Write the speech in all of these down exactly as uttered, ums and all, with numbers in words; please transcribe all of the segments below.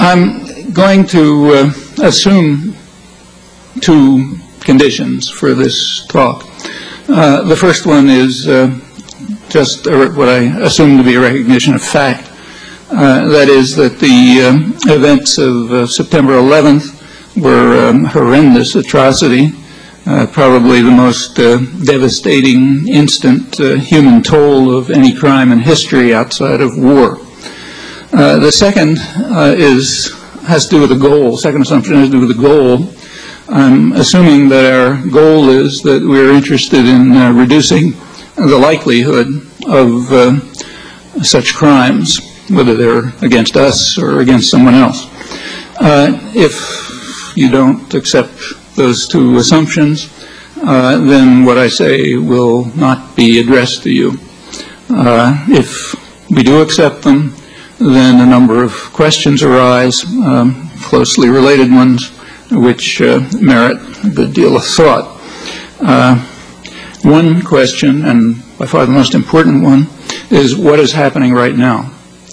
I'm going to uh, assume two conditions for this talk. Uh, the first one is uh, just a, what I assume to be a recognition of fact. Uh, that is that the uh, events of uh, September eleventh were um, horrendous atrocity, uh, probably the most uh, devastating instant uh, human toll of any crime in history outside of war. Uh, the second uh, is has to do with the goal. Second assumption has to do with the goal. I'm assuming that our goal is that we're interested in uh, reducing the likelihood of uh, such crimes, whether they're against us or against someone else. Uh, if you don't accept those two assumptions, uh, then what I say will not be addressed to you. Uh, if we do accept them, then a number of questions arise, um, closely related ones, which uh, merit a good deal of thought. Uh, one question, and by far the most important one, is what is happening right now?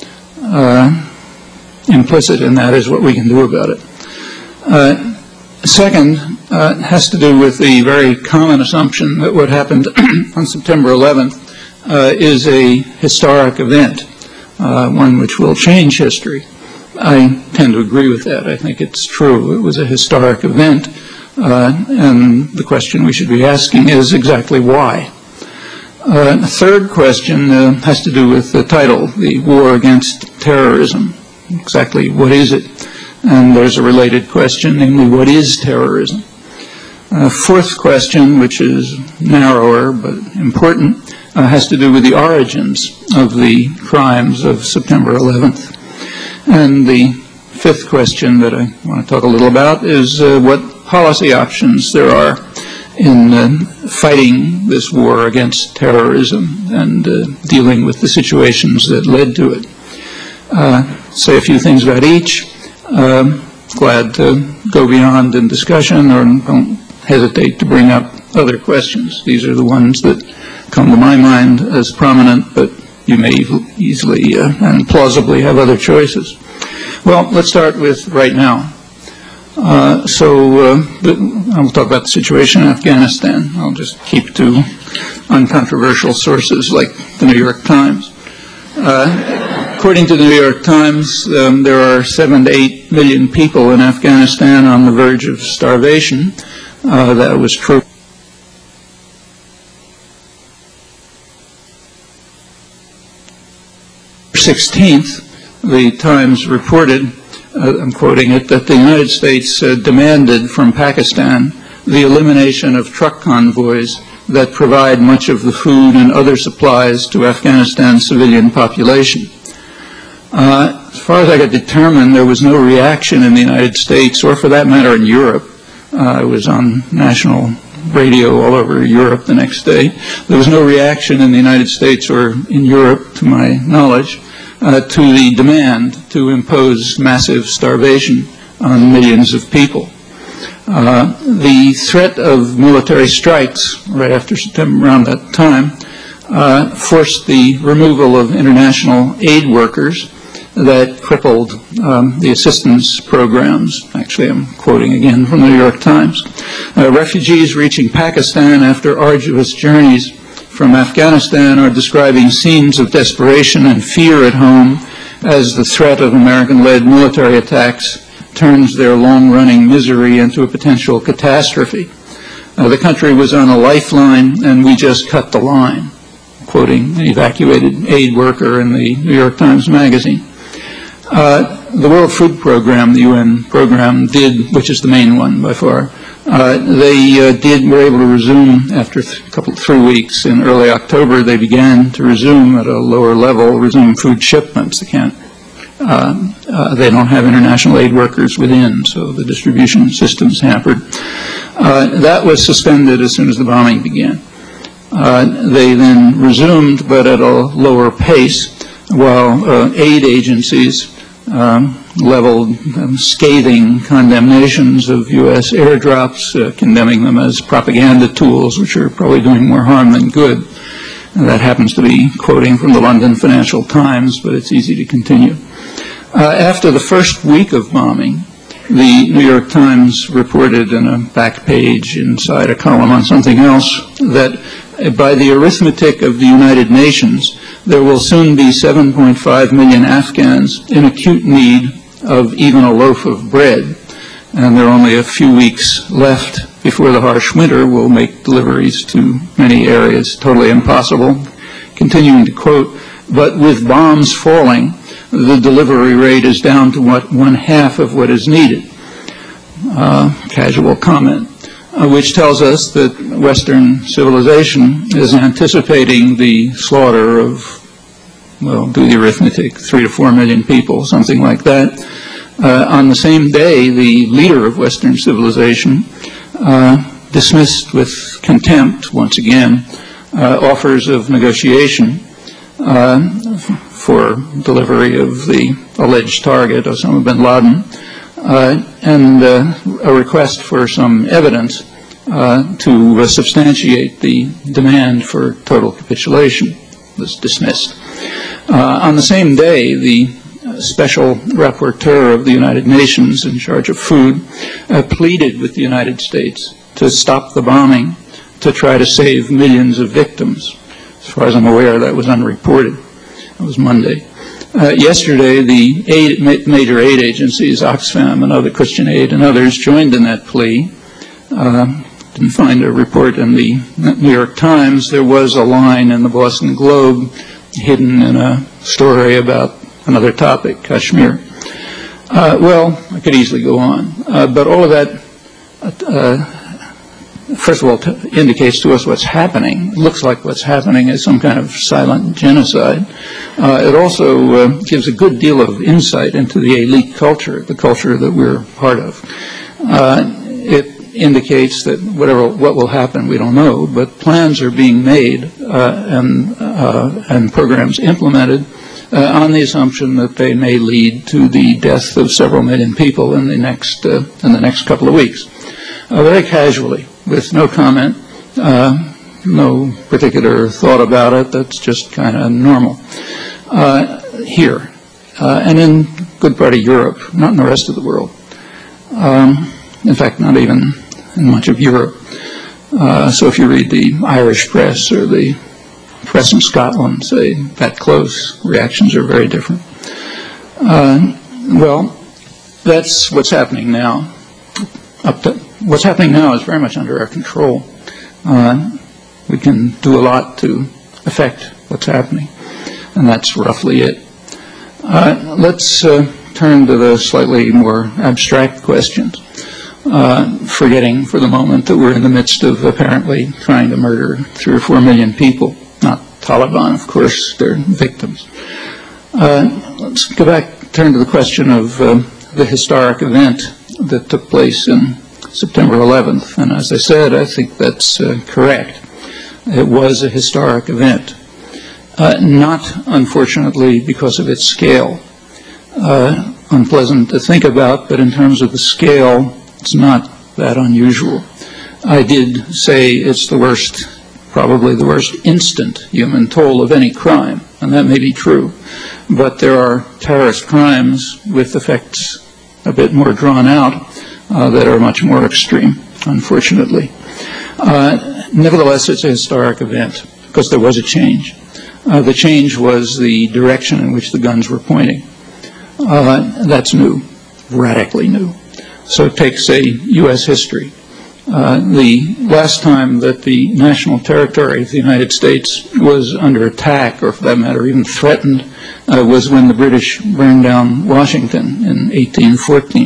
Uh, implicit in that is what we can do about it. Uh, second uh, has to do with the very common assumption that what happened on September eleventh uh, is a historic event, uh, one which will change history. I tend to agree with that. I think it's true. It was a historic event, uh, and the question we should be asking is exactly why. Uh, the third question uh, has to do with the title, the war against terrorism. Exactly what is it? And there's a related question, namely, what is terrorism? Uh, fourth question, which is narrower but important, uh, has to do with the origins of the crimes of September eleventh. And the fifth question that I want to talk a little about is uh, what policy options there are in uh, fighting this war against terrorism and uh, dealing with the situations that led to it. Uh, say a few things about each. Uh, glad to go beyond in discussion, or don't hesitate to bring up other questions. These are the ones that come to my mind as prominent, but you may easily uh, and plausibly have other choices. Well, let's start with right now. Uh, so uh, I'll talk about the situation in Afghanistan. I'll just keep to uncontroversial sources like the New York Times. Uh, according to the New York Times, um, there are seven to eight million people in Afghanistan on the verge of starvation. Uh, that was true. sixteenth, the Times reported, uh, I'm quoting it, that the United States uh, demanded from Pakistan the elimination of truck convoys that provide much of the food and other supplies to Afghanistan's civilian population. Uh, as far as I could determine, there was no reaction in the United States, or for that matter in Europe. Uh, I was on national radio all over Europe the next day. There was no reaction in the United States or in Europe, to my knowledge, uh, to the demand to impose massive starvation on millions of people. Uh, the threat of military strikes right after September, around that time, uh, forced the removal of international aid workers that crippled um, the assistance programs. Actually, I'm quoting again from the New York Times. Uh, refugees reaching Pakistan after arduous journeys from Afghanistan are describing scenes of desperation and fear at home as the threat of American-led military attacks turns their long-running misery into a potential catastrophe. Uh, the country was on a lifeline, and we just cut the line, quoting an evacuated aid worker in the New York Times Magazine. Uh, the World Food Program, the U N program, did, which is the main one by far, uh, they uh, did, were able to resume after a couple, three weeks in early October. They began to resume at a lower level, resume food shipments. They can't, uh, uh, they don't have international aid workers within, so the distribution system's hampered. Uh, that was suspended as soon as the bombing began. Uh, they then resumed, but at a lower pace, while uh, aid agencies um, leveled um, scathing condemnations of U S airdrops, uh, condemning them as propaganda tools, which are probably doing more harm than good. And that happens to be quoting from the London Financial Times, but it's easy to continue. Uh, after the first week of bombing, the New York Times reported in a back page inside a column on something else that by the arithmetic of the United Nations, there will soon be seven point five million Afghans in acute need of even a loaf of bread, and there are only a few weeks left before the harsh winter will make deliveries to many areas totally impossible. Continuing to quote, but with bombs falling, the delivery rate is down to what one half of what is needed. Uh, casual comment, uh, which tells us that Western civilization is anticipating the slaughter of, well, do the arithmetic, three to four million people, something like that. Uh, on the same day, the leader of Western civilization uh, dismissed with contempt, once again, uh, offers of negotiation uh, for delivery of the alleged target, Osama bin Laden, uh, and uh, a request for some evidence uh, to uh, substantiate the demand for total capitulation was dismissed. Uh, on the same day, the Special Rapporteur of the United Nations in charge of food uh, pleaded with the United States to stop the bombing to try to save millions of victims. As far as I'm aware, that was unreported. It was Monday. Uh, yesterday, the aid, ma major aid agencies, Oxfam and other Christian Aid and others, joined in that plea. Uh, didn't find a report in the New York Times. There was a line in the Boston Globe hidden in a story about another topic, Kashmir. Uh, well, I could easily go on. Uh, but all of that, uh, first of all, t indicates to us what's happening. It looks like what's happening is some kind of silent genocide. Uh, it also uh, gives a good deal of insight into the elite culture, the culture that we're part of. Uh, it indicates that whatever what will happen, we don't know, but plans are being made uh, and, uh, and programs implemented Uh, on the assumption that they may lead to the death of several million people in the next uh, in the next couple of weeks. Uh, very casually, with no comment, uh, no particular thought about it. That's just kind of normal. Uh, here, uh, and in good part of Europe, not in the rest of the world. Um, in fact, not even in much of Europe. Uh, so if you read the Irish press or the press in Scotland, say, that close, reactions are very different. Uh, well, that's what's happening now. Up to, what's happening now is very much under our control. Uh, we can do a lot to affect what's happening, and that's roughly it. Uh, let's uh, turn to the slightly more abstract questions, uh, forgetting for the moment that we're in the midst of apparently trying to murder three or four million people. Not Taliban, of course, they're victims. Uh, let's go back, turn to the question of uh, the historic event that took place in September eleventh. And as I said, I think that's uh, correct. It was a historic event. Uh, not, unfortunately, because of its scale. Uh, unpleasant to think about, but in terms of the scale, it's not that unusual. I did say it's the worst, probably the worst instant human toll of any crime, and that may be true. But there are terrorist crimes with effects a bit more drawn out uh, that are much more extreme, unfortunately. Uh, nevertheless, it's a historic event because there was a change. Uh, the change was the direction in which the guns were pointing. Uh, that's new, radically new. So take, say, U S history. Uh, the last time that the national territory of the United States was under attack, or for that matter, even threatened, uh, was when the British burned down Washington in eighteen fourteen.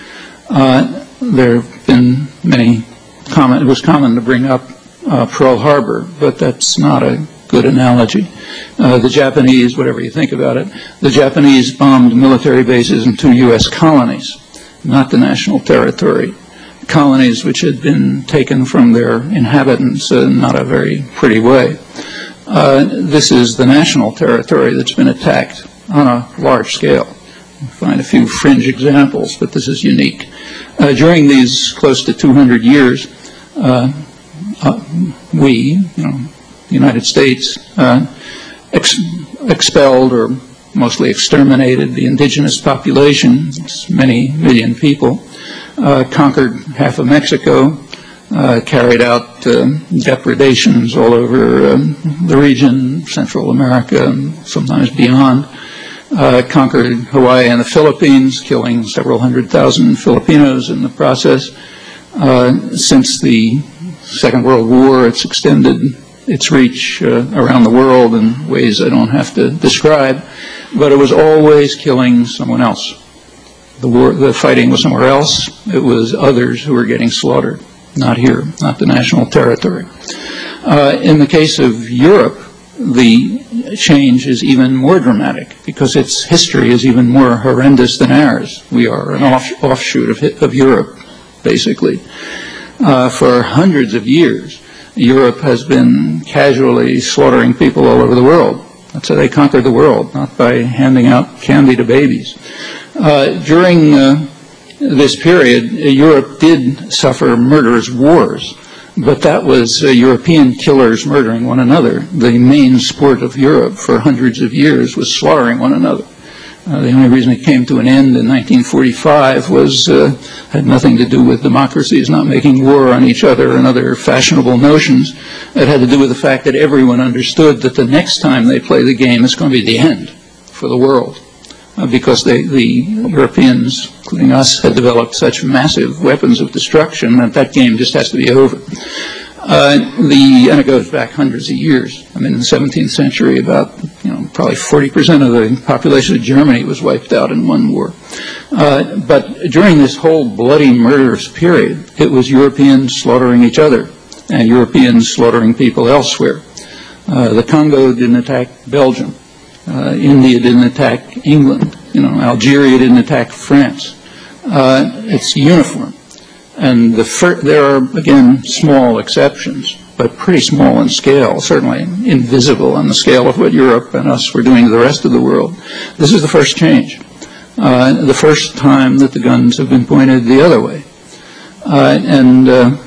Uh, there have been many common, it was common to bring up uh, Pearl Harbor, but that's not a good analogy. Uh, the Japanese, whatever you think about it, the Japanese bombed military bases in two U S colonies, not the national territory. Colonies which had been taken from their inhabitants in not a very pretty way. Uh, this is the national territory that's been attacked on a large scale. You find a few fringe examples, but this is unique. Uh, during these close to two hundred years, uh, uh, we, you know, the United States, uh, ex expelled or mostly exterminated the indigenous population, it's many million people, uh, conquered half of Mexico, uh, carried out uh, depredations all over um, the region, Central America, and sometimes beyond, uh, conquered Hawaii and the Philippines, killing several hundred thousand Filipinos in the process. Uh, since the Second World War, it's extended its reach uh, around the world in ways I don't have to describe, but it was always killing someone else. The war, the fighting was somewhere else. It was others who were getting slaughtered, not here, not the national territory. Uh, in the case of Europe, the change is even more dramatic because its history is even more horrendous than ours. We are an off, offshoot of, of Europe, basically. Uh, for hundreds of years, Europe has been casually slaughtering people all over the world. That's how they conquered the world, not by handing out candy to babies. Uh, during uh, this period, uh, Europe did suffer murderous wars, but that was uh, European killers murdering one another. The main sport of Europe for hundreds of years was slaughtering one another. Uh, the only reason it came to an end in nineteen forty-five was uh, had nothing to do with democracies not making war on each other and other fashionable notions. It had to do with the fact that everyone understood that the next time they play the game, it's going to be the end for the world, uh, because they, the Europeans, including us, had developed such massive weapons of destruction that that game just has to be over. Uh, the, and it goes back hundreds of years. I mean, in the seventeenth century, about, you know, probably forty percent of the population of Germany was wiped out in one war. Uh, but during this whole bloody murderous period, it was Europeans slaughtering each other and Europeans slaughtering people elsewhere. Uh, the Congo didn't attack Belgium. Uh, India didn't attack England. You know, Algeria didn't attack France. Uh, it's uniform. And the fir- there are, again, small exceptions, but pretty small in scale, certainly invisible on the scale of what Europe and us were doing to the rest of the world. This is the first change, uh, the first time that the guns have been pointed the other way. Uh, and uh,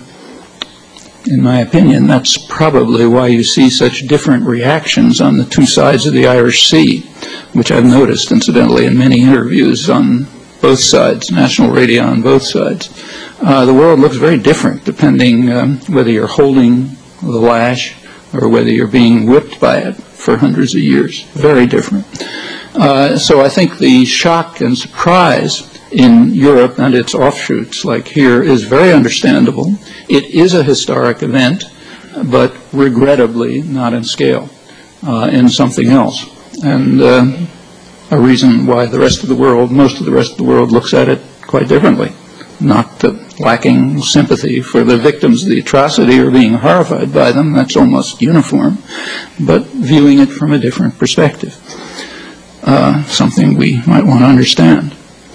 in my opinion, that's probably why you see such different reactions on the two sides of the Irish Sea, which I've noticed, incidentally, in many interviews on both sides, national radio on both sides. Uh, the world looks very different depending um, whether you're holding the lash or whether you're being whipped by it for hundreds of years. Very different. Uh, so I think the shock and surprise in Europe and its offshoots, like here, is very understandable. It is a historic event, but regrettably not in scale, uh, in something else. And uh, a reason why the rest of the world, most of the rest of the world, looks at it quite differently. Not uh, lacking sympathy for the victims of the atrocity or being horrified by them, that's almost uniform, but viewing it from a different perspective, uh, something we might want to understand.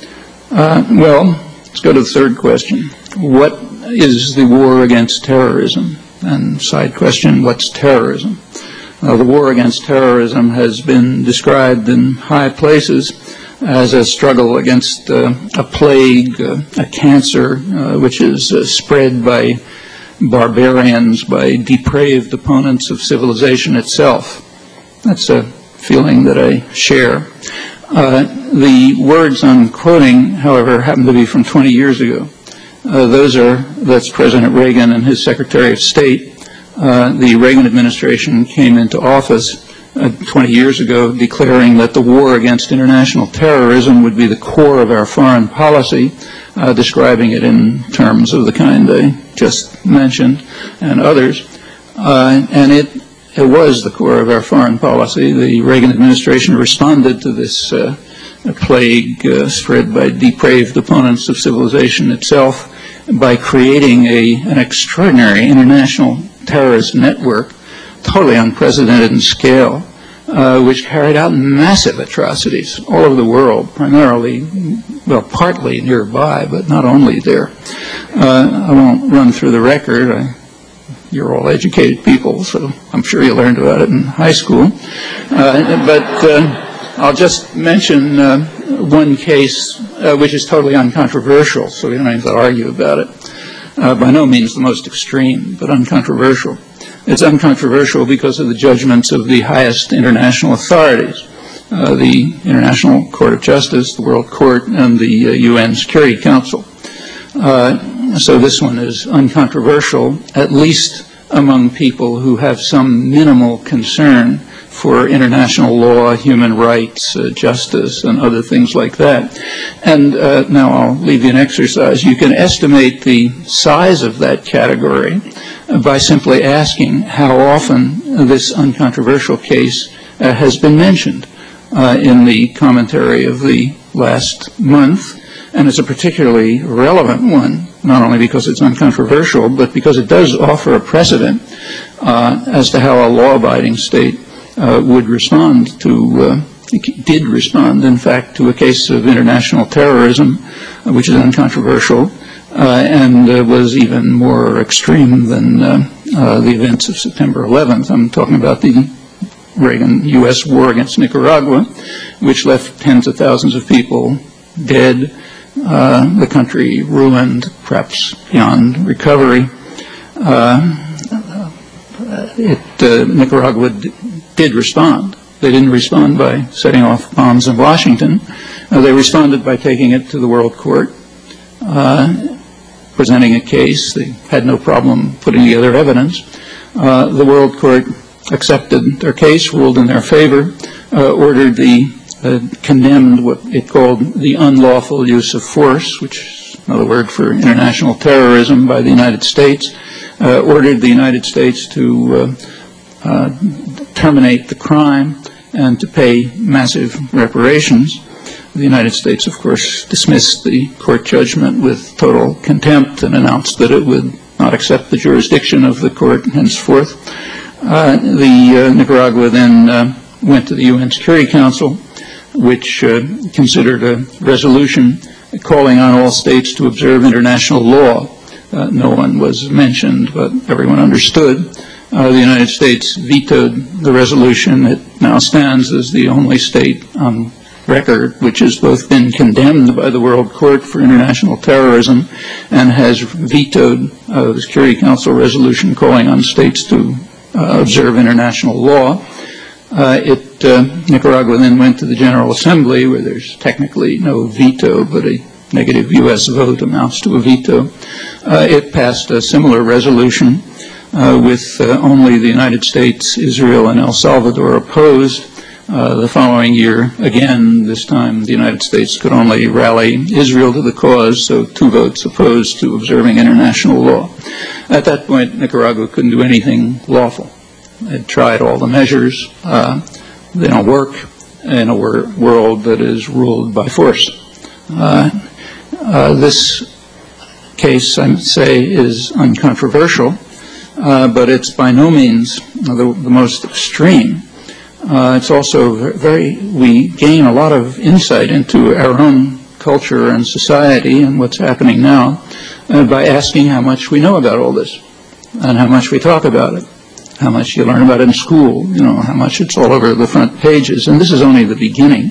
Uh, well, let's go to the third question. What is the war against terrorism? And side question, what's terrorism? Uh, the war against terrorism has been described in high places as a struggle against uh, a plague, uh, a cancer, uh, which is uh, spread by barbarians, by depraved opponents of civilization itself. That's a feeling that I share. Uh, the words I'm quoting, however, happen to be from twenty years ago. Uh, those are, that's President Reagan and his Secretary of State. Uh, the Reagan administration came into office Uh, twenty years ago, declaring that the war against international terrorism would be the core of our foreign policy, uh, describing it in terms of the kind I just mentioned and others. Uh, and it, it was the core of our foreign policy. The Reagan administration responded to this uh, plague uh, spread by depraved opponents of civilization itself by creating a, an extraordinary international terrorist network, totally unprecedented in scale, uh, which carried out massive atrocities all over the world, primarily, well, partly nearby, but not only there. Uh, I won't run through the record. I, you're all educated people, so I'm sure you learned about it in high school. Uh, but uh, I'll just mention uh, one case uh, which is totally uncontroversial, so we don't have to argue about it. Uh, by no means the most extreme, but uncontroversial. It's uncontroversial because of the judgments of the highest international authorities. uh, the International Court of Justice, the World Court, and the uh, U N Security Council. Uh, so this one is uncontroversial, at least among people who have some minimal concern for international law, human rights, uh, justice, and other things like that. And uh, now I'll leave you an exercise. You can estimate the size of that category by simply asking how often this uncontroversial case uh, has been mentioned uh, in the commentary of the last month. And it's a particularly relevant one, not only because it's uncontroversial, but because it does offer a precedent uh, as to how a law-abiding state uh, would respond to, uh, did respond, in fact, to a case of international terrorism, uh, which is uncontroversial, uh, and uh, was even more extreme than uh, uh, the events of September eleventh. I'm talking about the Reagan U S war against Nicaragua, which left tens of thousands of people dead, uh, the country ruined, perhaps beyond recovery. Uh, it, uh, Nicaragua d did respond. They didn't respond by setting off bombs in Washington. Uh, they responded by taking it to the World Court, uh, presenting a case. They had no problem putting together evidence. Uh, the World Court accepted their case, ruled in their favor, uh, ordered the, uh, condemned what it called the unlawful use of force, which is another word for international terrorism by the United States, uh, ordered the United States to uh, uh, terminate the crime and to pay massive reparations. The United States, of course, dismissed the court judgment with total contempt and announced that it would not accept the jurisdiction of the court henceforth. Uh, the uh, Nicaragua then uh, went to the U N Security Council, which uh, considered a resolution calling on all states to observe international law. Uh, no one was mentioned, but everyone understood. Uh, the United States vetoed the resolution. It now stands as the only state on record which has both been condemned by the World Court for international terrorism and has vetoed uh, the Security Council resolution calling on states to uh, observe international law. Uh, it, uh, Nicaragua then went to the General Assembly, where there's technically no veto, but a negative U S vote amounts to a veto. Uh, it passed a similar resolution uh, with uh, only the United States, Israel, and El Salvador opposed. Uh, the following year, again, this time the United States could only rally Israel to the cause, so two votes opposed to observing international law. At that point, Nicaragua couldn't do anything lawful. It tried all the measures. Uh, they don't work in a wor world that is ruled by force. Uh, uh, this case, I would say, is uncontroversial, uh, but it's by no means the, the most extreme. Uh, it's also very, we gain a lot of insight into our own culture and society and what's happening now uh, by asking how much we know about all this and how much we talk about it, how much you learn about it in school, you know, how much it's all over the front pages. And this is only the beginning.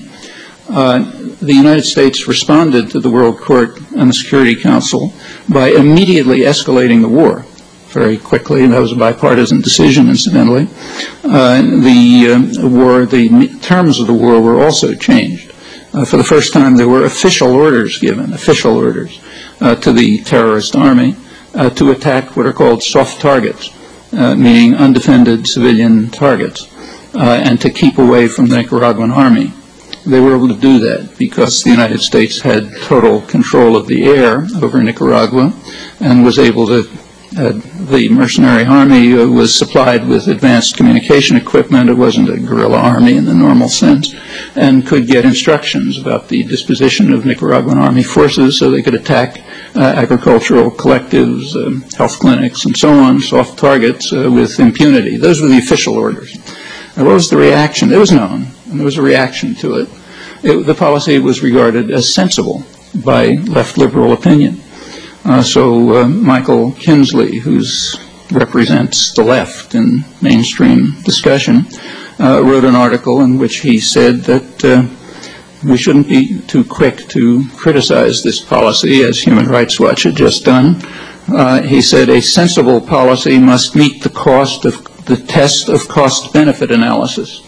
Uh, the United States responded to the World Court and the Security Council by immediately escalating the war very quickly, and that was a bipartisan decision, incidentally. Uh, the uh, war, the terms of the war were also changed. Uh, for the first time, there were official orders given, official orders, uh, to the terrorist army uh, to attack what are called soft targets, uh, meaning undefended civilian targets, uh, and to keep away from the Nicaraguan army. They were able to do that because the United States had total control of the air over Nicaragua and was able to Uh, the mercenary army uh, was supplied with advanced communication equipment. It wasn't a guerrilla army in the normal sense, and could get instructions about the disposition of Nicaraguan army forces so they could attack uh, agricultural collectives, um, health clinics, and so on, soft targets, uh, with impunity. Those were the official orders. And what was the reaction? It was known, and there was a reaction to it. it the policy was regarded as sensible by left liberal opinion. Uh, so uh, Michael Kinsley, who represents the left in mainstream discussion, uh, wrote an article in which he said that uh, we shouldn't be too quick to criticize this policy, as Human Rights Watch had just done. Uh, he said a sensible policy must meet the cost of the test of cost-benefit analysis.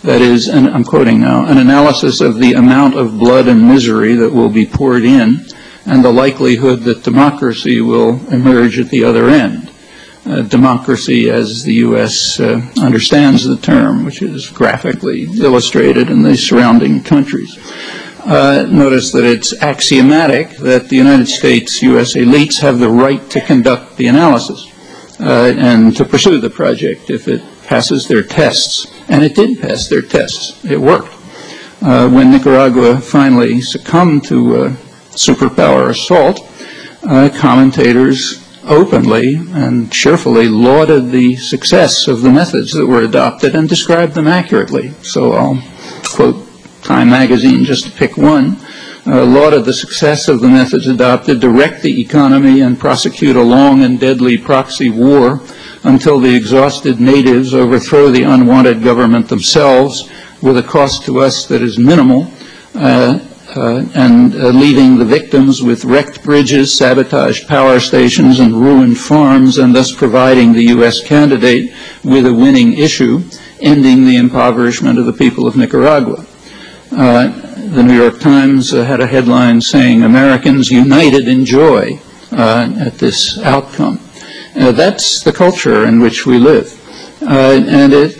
That is, and I'm quoting now, an analysis of the amount of blood and misery that will be poured in and the likelihood that democracy will emerge at the other end. Uh, democracy, as the U S uh, understands the term, which is graphically illustrated in the surrounding countries. Uh, notice that it's axiomatic that the United States U S elites have the right to conduct the analysis uh, and to pursue the project if it passes their tests. And it did pass their tests. It worked. Uh, when Nicaragua finally succumbed to uh, superpower assault, uh, commentators openly and cheerfully lauded the success of the methods that were adopted and described them accurately. So I'll quote Time magazine just to pick one. Uh, lauded the success of the methods adopted to wreck the economy and prosecute a long and deadly proxy war until the exhausted natives overthrow the unwanted government themselves with a cost to us that is minimal, uh, uh, and uh, leaving the victims with wrecked bridges, sabotaged power stations, and ruined farms, and thus providing the U S candidate with a winning issue, ending the impoverishment of the people of Nicaragua. Uh, the New York Times uh, had a headline saying, "Americans united in joy uh, at this outcome." Uh, that's the culture in which we live, uh, and it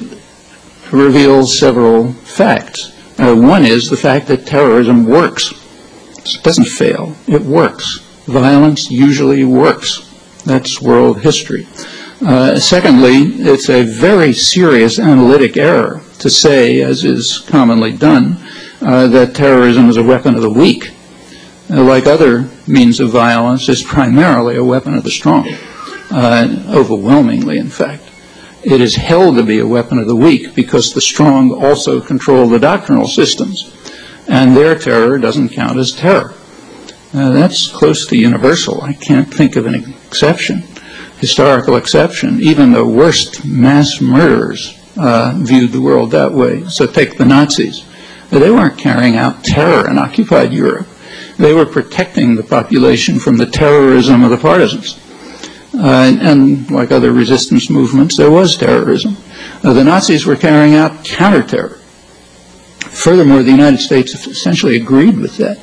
reveals several facts. Uh, one is the fact that terrorism works. It doesn't fail. It works. Violence usually works. That's world history. Uh, secondly, it's a very serious analytic error to say, as is commonly done, uh, that terrorism is a weapon of the weak. Uh, like other means of violence, it's primarily a weapon of the strong, uh, overwhelmingly, in fact. It is held to be a weapon of the weak because the strong also control the doctrinal systems, and their terror doesn't count as terror. Uh, that's close to universal. I can't think of an exception, historical exception. Even the worst mass murderers uh, viewed the world that way. So take the Nazis. They weren't carrying out terror in occupied Europe. They were protecting the population from the terrorism of the partisans. Uh, and like other resistance movements, there was terrorism. Uh, the Nazis were carrying out counter-terror. Furthermore, the United States essentially agreed with that.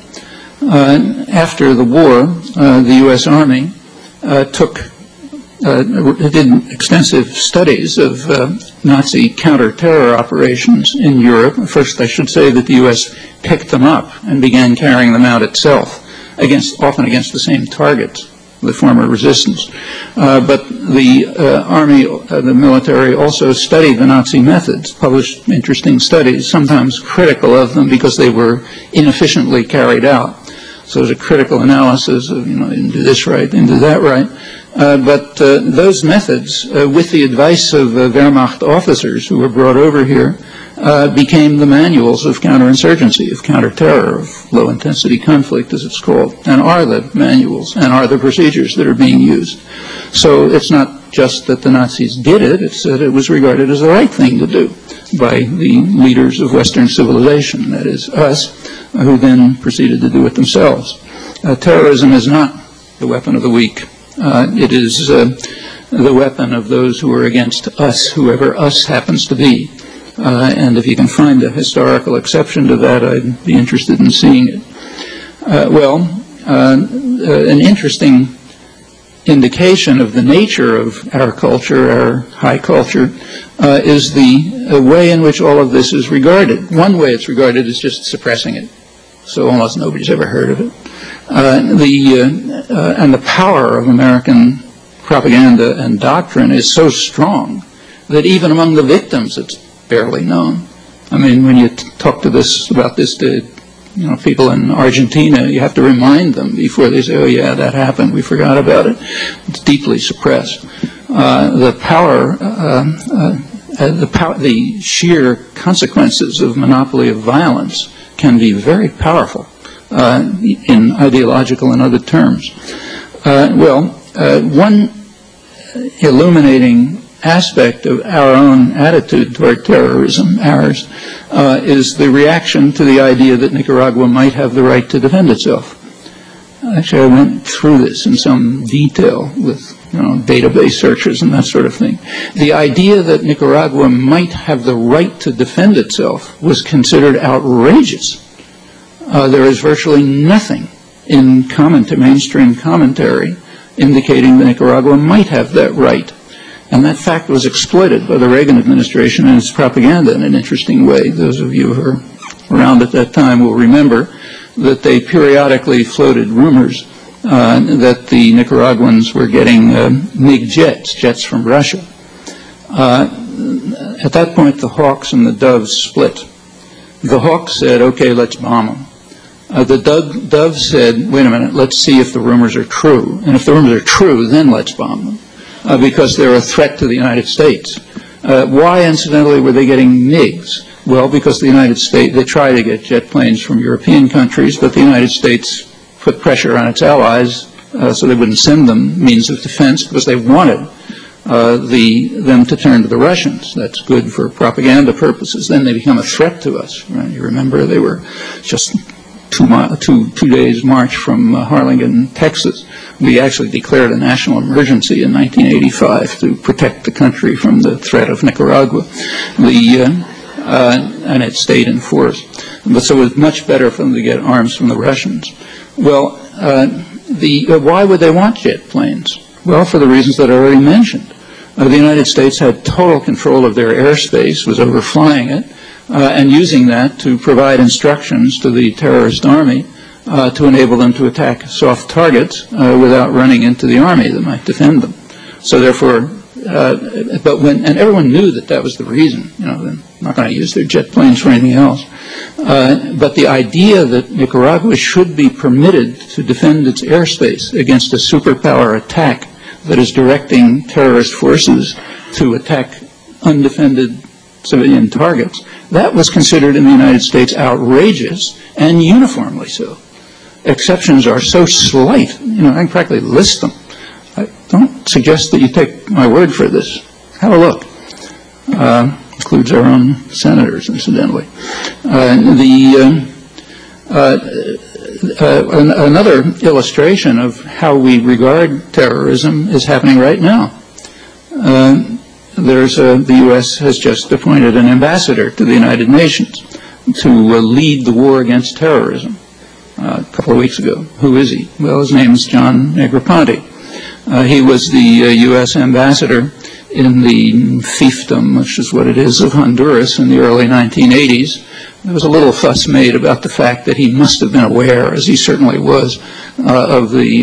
Uh, after the war, uh, the U S Army uh, took, uh, did extensive studies of uh, Nazi counter-terror operations in Europe. First, I should say that the U S picked them up and began carrying them out itself, against, often against the same targets, the former resistance. Uh, but the uh, Army, uh, the military also studied the Nazi methods, published interesting studies, sometimes critical of them because they were inefficiently carried out. So there's a critical analysis of, you know, they didn't do this right, they didn't do that right. Uh, but uh, those methods, uh, with the advice of uh, Wehrmacht officers who were brought over here, uh, became the manuals of counterinsurgency, of counterterror, of low-intensity conflict, as it's called, and are the manuals and are the procedures that are being used. So it's not just that the Nazis did it, it's that it was regarded as the right thing to do by the leaders of Western civilization, that is, us, who then proceeded to do it themselves. Uh, terrorism is not the weapon of the weak. Uh, it is uh, the weapon of those who are against us, whoever us happens to be. Uh, and if you can find a historical exception to that, I'd be interested in seeing it. Uh, well, uh, uh, an interesting indication of the nature of our culture, our high culture, uh, is the uh, way in which all of this is regarded. One way it's regarded is just suppressing it, so almost nobody's ever heard of it. Uh, the, uh, uh, and the power of American propaganda and doctrine is so strong that even among the victims it's barely known. I mean, when you t talk to this about this to you know people in Argentina, you have to remind them before they say, "Oh yeah, that happened. We forgot about it." It's deeply suppressed. Uh, the power, uh, uh, uh, the power, the sheer consequences of monopoly of violence can be very powerful uh, in ideological and other terms. Uh, well, uh, one illuminating aspect of our own attitude toward terrorism, ours, uh, is the reaction to the idea that Nicaragua might have the right to defend itself. Actually, I went through this in some detail with you know, database searches and that sort of thing. The idea that Nicaragua might have the right to defend itself was considered outrageous. Uh, there is virtually nothing in comment, mainstream commentary indicating that Nicaragua might have that right. And that fact was exploited by the Reagan administration and its propaganda in an interesting way. Those of you who are around at that time will remember that they periodically floated rumors uh, that the Nicaraguans were getting uh, MiG jets, jets from Russia. Uh, at that point, the Hawks and the Doves split. The Hawks said, okay, let's bomb them. Uh, the Doves said, wait a minute, let's see if the rumors are true. And if the rumors are true, then let's bomb them, uh, because they're a threat to the United States. Uh, why, incidentally, were they getting MiGs? Well, because the United States, they try to get jet planes from European countries, but the United States put pressure on its allies uh, so they wouldn't send them means of defense because they wanted uh, the, them to turn to the Russians. That's good for propaganda purposes. Then they become a threat to us. Right? You remember they were just two, two, two days march from uh, Harlingen, Texas. We actually declared a national emergency in nineteen eighty-five to protect the country from the threat of Nicaragua. The, uh, uh, and it stayed in force. But so it was much better for them to get arms from the Russians. Well, uh, the, uh, why would they want jet planes? Well, for the reasons that I already mentioned. Uh, the United States had total control of their airspace, was overflying it, uh, and using that to provide instructions to the terrorist army uh, to enable them to attack soft targets uh, without running into the army that might defend them. So therefore, uh, but when, and everyone knew that that was the reason, you know, they're not going to use their jet planes for anything else. Uh, but the idea that Nicaragua should be permitted to defend its airspace against a superpower attack that is directing terrorist forces to attack undefended civilian targets, that was considered in the United States outrageous, and uniformly so. Exceptions are so slight, you know, I can practically list them. I don't suggest that you take my word for this. Have a look. Uh, includes our own senators, incidentally. Uh, the uh, uh, uh, an, another illustration of how we regard terrorism is happening right now. Uh, there's a, the U S has just appointed an ambassador to the United Nations to uh, lead the war against terrorism. Uh, a couple of weeks ago. Who is he? Well, his name is John Negroponte. Uh, he was the uh, U S ambassador in the fiefdom, which is what it is, of Honduras in the early nineteen eighties. There was a little fuss made about the fact that he must have been aware, as he certainly was, uh, of the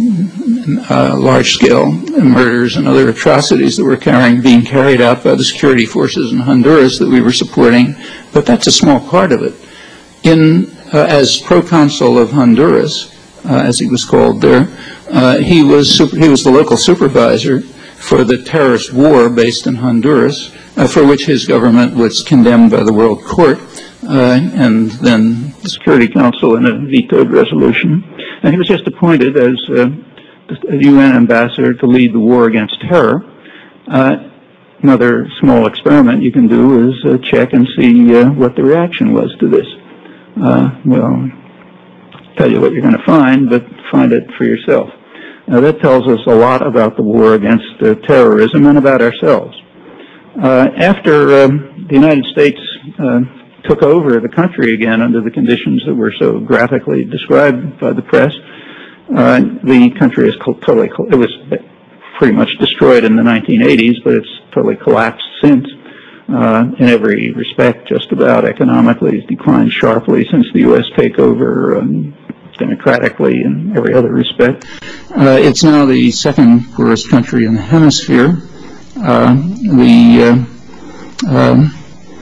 uh, uh, large-scale murders and other atrocities that were carrying, being carried out by the security forces in Honduras that we were supporting, but that's a small part of it. In, uh, as proconsul of Honduras, uh, as he was called there, uh, he was super, he was the local supervisor for the terrorist war based in Honduras, uh, for which his government was condemned by the World Court, uh, and then the Security Council in a vetoed resolution. And he was just appointed as uh, a U N ambassador to lead the war against terror. Uh, another small experiment you can do is uh, check and see uh, what the reaction was to this. Uh, well, I'll tell you what you're going to find, but find it for yourself. Now, that tells us a lot about the war against uh, terrorism and about ourselves. Uh, after uh, the United States uh, took over the country again under the conditions that were so graphically described by the press, uh, the country is totally, it was pretty much destroyed in the nineteen eighties, but it's totally collapsed since. Uh, in every respect, just about economically, it's declined sharply since the U S takeover, um, democratically in every other respect. Uh, it's now the second poorest country in the hemisphere. Uh, the uh, um,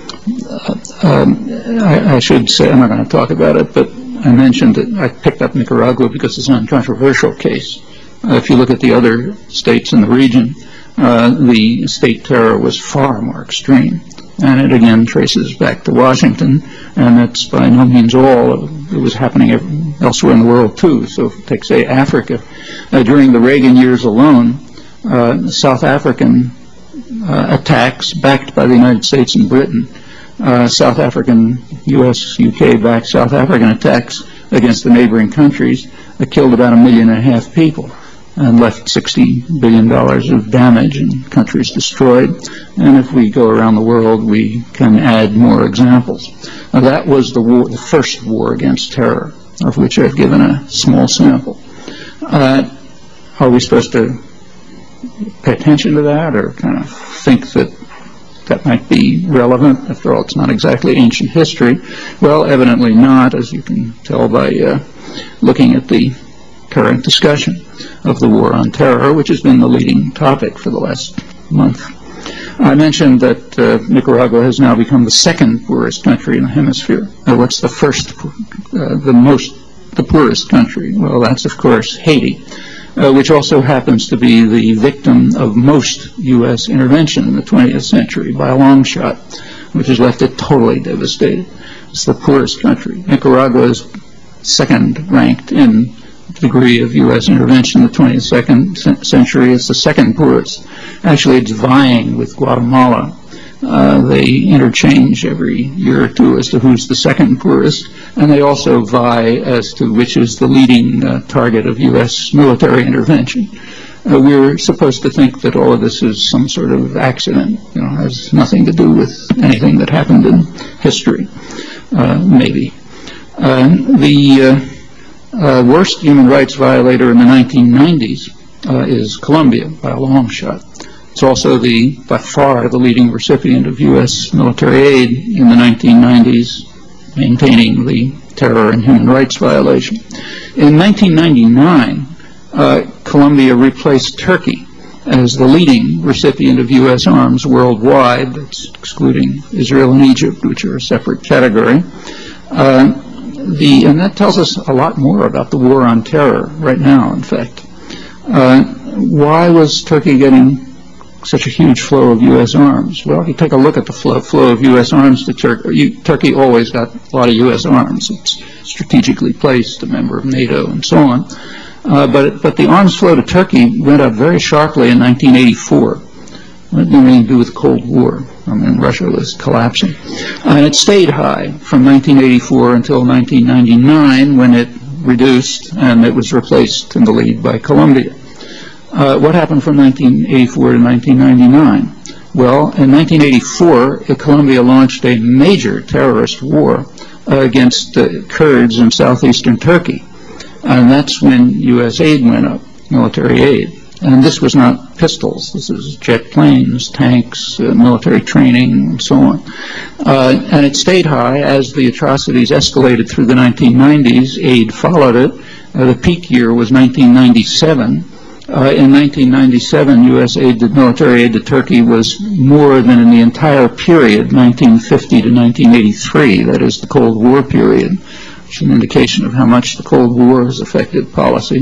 uh, um, I, I should say, I'm not going to talk about it, but I mentioned that I picked up Nicaragua because it's an uncontroversial case. Uh, if you look at the other states in the region, uh, the state terror was far more extreme. And it again traces back to Washington, and that's by no means all. It was happening elsewhere in the world too. So take, say, Africa. Uh, during the Reagan years alone, uh, South African uh, attacks backed by the United States and Britain, uh, South African, U S, U K-backed South African attacks against the neighboring countries that killed about a million and a half people. and left sixty billion dollars of damage and countries destroyed. And if we go around the world, we can add more examples. Now, that was the war, the first war against terror, of which I've given a small sample. Uh, are we supposed to pay attention to that, or kind of think that that might be relevant? After all, it's not exactly ancient history. Well, evidently not, as you can tell by uh, looking at the current discussion of the war on terror, which has been the leading topic for the last month. I mentioned that uh, Nicaragua has now become the second poorest country in the hemisphere. Uh, what's the first, uh, the most, the poorest country? Well, that's, of course, Haiti, uh, which also happens to be the victim of most U S intervention in the twentieth century by a long shot, which has left it totally devastated. It's the poorest country. Nicaragua is second ranked in degree of U S intervention in the twentieth century. It's the second poorest. Actually, it's vying with Guatemala. Uh, they interchange every year or two as to who's the second poorest, and they also vie as to which is the leading uh, target of U S military intervention. Uh, we're supposed to think that all of this is some sort of accident, you know, has nothing to do with anything that happened in history, uh, maybe. Uh, the uh, Uh, worst human rights violator in the nineteen nineties uh, is Colombia by a long shot. It's also the, by far, the leading recipient of U S military aid in the nineteen nineties, maintaining the terror and human rights violation. In nineteen ninety-nine, uh, Colombia replaced Turkey as the leading recipient of U S arms worldwide, that's excluding Israel and Egypt, which are a separate category. Uh, The, and that tells us a lot more about the war on terror right now, in fact. Uh, why was Turkey getting such a huge flow of U S arms? Well, if you take a look at the flow, flow of U S arms to Turkey, Turkey always got a lot of U S arms. It's strategically placed, a member of NATO, and so on. Uh, but, but the arms flow to Turkey went up very sharply in nineteen eighty-four. It didn't really do with the Cold War. I mean, Russia was collapsing. And it stayed high from nineteen eighty-four until nineteen ninety-nine, when it reduced and it was replaced in the lead by Colombia. Uh, what happened from nineteen eighty-four to nineteen ninety-nine? Well, in nineteen eighty-four, Colombia launched a major terrorist war uh, against the Kurds in southeastern Turkey. And that's when U S aid went up, military aid. And this was not pistols. This is jet planes, tanks, uh, military training, and so on. Uh, and it stayed high as the atrocities escalated through the nineteen nineties. Aid followed it. Uh, the peak year was nineteen ninety-seven. Uh, in nineteen ninety-seven, U S aid to military aid to Turkey was more than in the entire period, nineteen fifty to nineteen eighty-three, that is the Cold War period, which is an indication of how much the Cold War has affected policy.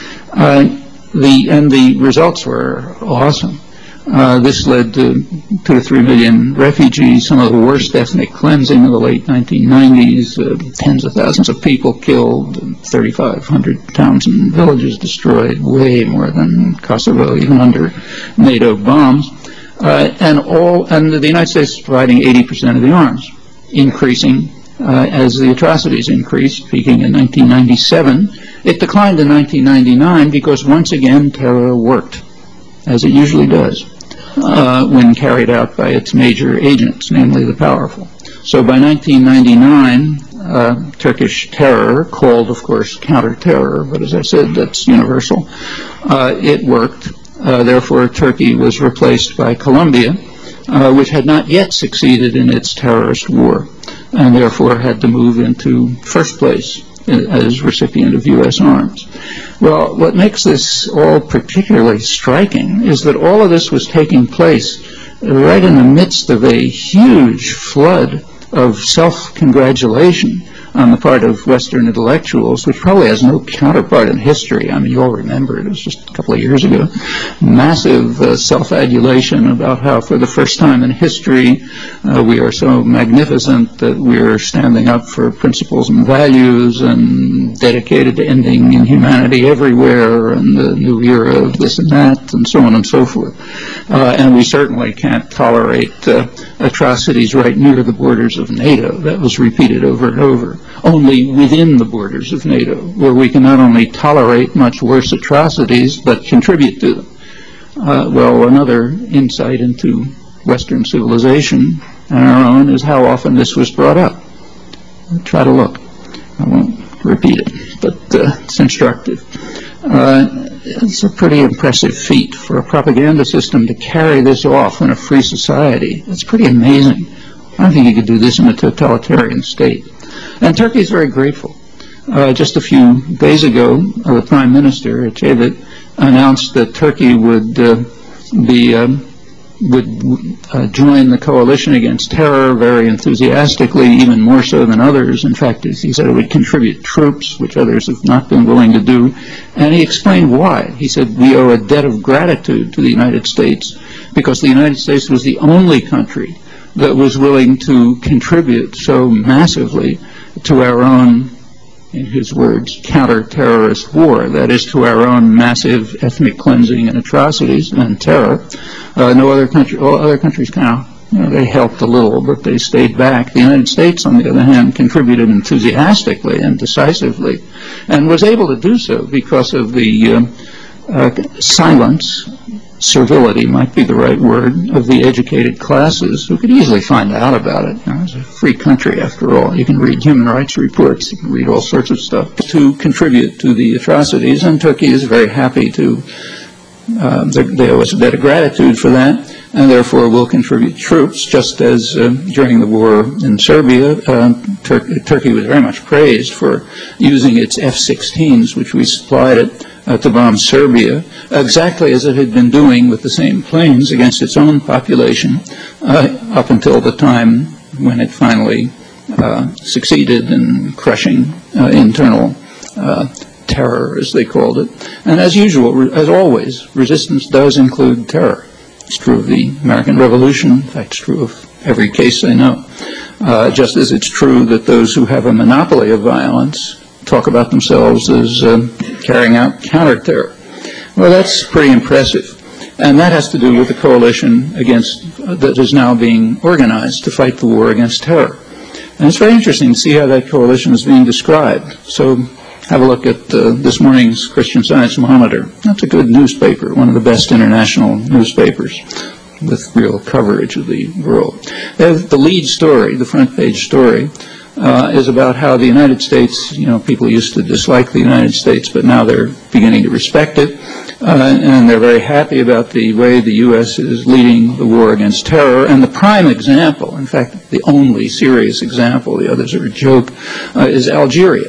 Uh, The, and the results were awesome. Uh, this led to two to three million refugees, some of the worst ethnic cleansing of the late nineteen nineties, uh, tens of thousands of people killed, thirty-five hundred towns and villages destroyed, way more than Kosovo, even under NATO bombs. Uh, and all, and the United States is providing eighty percent of the arms, increasing uh, as the atrocities increased, peaking in nineteen ninety-seven. It declined in nineteen ninety-nine because, once again, terror worked, as it usually does, uh, when carried out by its major agents, namely the powerful. So by nineteen ninety-nine, uh, Turkish terror, called, of course, counter-terror, but as I said, that's universal, uh, it worked. Uh, therefore, Turkey was replaced by Colombia, uh, which had not yet succeeded in its terrorist war, and therefore had to move into first place as recipient of U S arms. Well, what makes this all particularly striking is that all of this was taking place right in the midst of a huge flood of self-congratulation on the part of Western intellectuals, which probably has no counterpart in history. I mean, you all remember it, it was just a couple of years ago. Massive uh, self-adulation about how, for the first time in history, uh, we are so magnificent that we're standing up for principles and values and dedicated to ending inhumanity everywhere and the new era of this and that, and so on and so forth. Uh, and we certainly can't tolerate uh, atrocities right near the borders of NATO. That was repeated over and over. only within the borders of NATO, where we can not only tolerate much worse atrocities, but contribute to them. Uh, well, another insight into Western civilization and our own is how often this was brought up. Try to look. I won't repeat it, but uh, it's instructive. Uh, it's a pretty impressive feat for a propaganda system to carry this off in a free society. It's pretty amazing. I don't think you could do this in a totalitarian state. And Turkey is very grateful. Uh, just a few days ago, uh, the Prime Minister, Ecevit, announced that Turkey would uh, be um, would uh, join the coalition against terror very enthusiastically, even more so than others. In fact, he said it would contribute troops, which others have not been willing to do. And he explained why. He said, we owe a debt of gratitude to the United States because the United States was the only country that was willing to contribute so massively to our own, in his words, counter-terrorist war, that is, to our own massive ethnic cleansing and atrocities and terror. Uh, no other country, all other countries kind of, you know, they helped a little, but they stayed back. The United States, on the other hand, contributed enthusiastically and decisively, and was able to do so because of the uh, uh, silence, servility might be the right word, of the educated classes who could easily find out about it. You know, it's a free country, after all. You can read human rights reports, you can read all sorts of stuff to contribute to the atrocities, and Turkey is very happy to, uh, they, they owe us a debt of gratitude for that, and therefore will contribute troops, just as uh, during the war in Serbia, uh, Tur Turkey was very much praised for using its F sixteens, which we supplied it, Uh, to bomb Serbia, exactly as it had been doing with the same planes against its own population uh, up until the time when it finally uh, succeeded in crushing uh, internal uh, terror, as they called it. And as usual, as always, resistance does include terror. It's true of the American Revolution. In fact, it's true of every case I know. Uh, just as it's true that those who have a monopoly of violence talk about themselves as uh, carrying out counter-terror. Well, that's pretty impressive. And that has to do with the coalition against uh, that is now being organized to fight the war against terror. And it's very interesting to see how that coalition is being described. So have a look at uh, this morning's Christian Science Monitor. That's a good newspaper, one of the best international newspapers with real coverage of the world. They have the lead story, the front page story, Uh, is about how the United States, you know, people used to dislike the United States, but now they're beginning to respect it, uh, and they're very happy about the way the U S is leading the war against terror. And the prime example, in fact, the only serious example, the others are a joke, uh, is Algeria.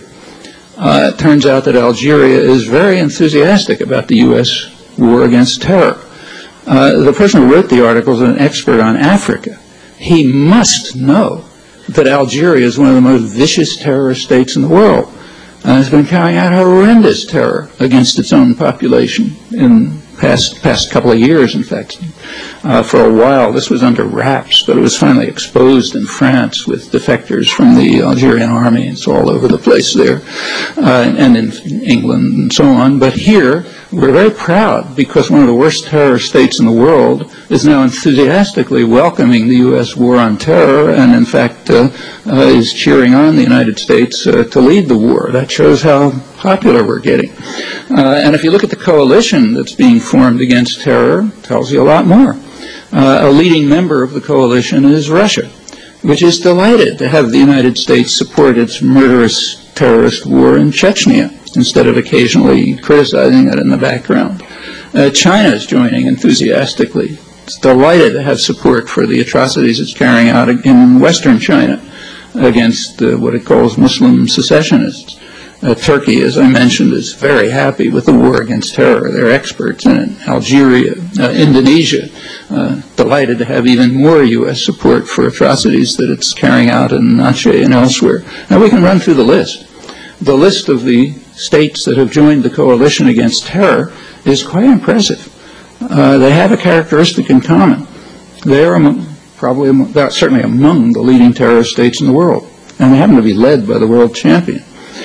Uh, it turns out that Algeria is very enthusiastic about the U S war against terror. Uh, the person who wrote the article is an expert on Africa. He must know that Algeria is one of the most vicious terrorist states in the world, and has been carrying out horrendous terror against its own population in past past couple of years. In fact, uh, for a while this was under wraps, but it was finally exposed in France with defectors from the Algerian army. It's all over the place there, uh, and in England and so on. But here we're very proud because one of the worst terror states in the world is now enthusiastically welcoming the U S war on terror, and in fact uh, uh, is cheering on the United States uh, to lead the war. That shows how popular we're getting. Uh, and if you look at the coalition that's being formed against terror, it tells you a lot more. Uh, a leading member of the coalition is Russia, which is delighted to have the United States support its murderous terrorist war in Chechnya, instead of occasionally criticizing it in the background. Uh, China is joining enthusiastically. It's delighted to have support for the atrocities it's carrying out in Western China against uh, what it calls Muslim secessionists. Uh, Turkey, as I mentioned, is very happy with the war against terror. They're experts in it. Algeria, uh, Indonesia, uh, delighted to have even more U S support for atrocities that it's carrying out in Aceh and elsewhere. Now we can run through the list. The list of the states that have joined the coalition against terror is quite impressive. Uh, they have a characteristic in common. They are among, probably among, certainly among the leading terrorist states in the world, and they happen to be led by the world champion.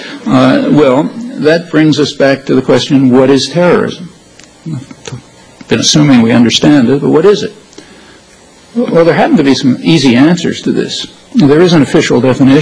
Uh, well, that brings us back to the question, what is terrorism? I've been assuming we understand it, but what is it? Well, there happen to be some easy answers to this. There is an official definition.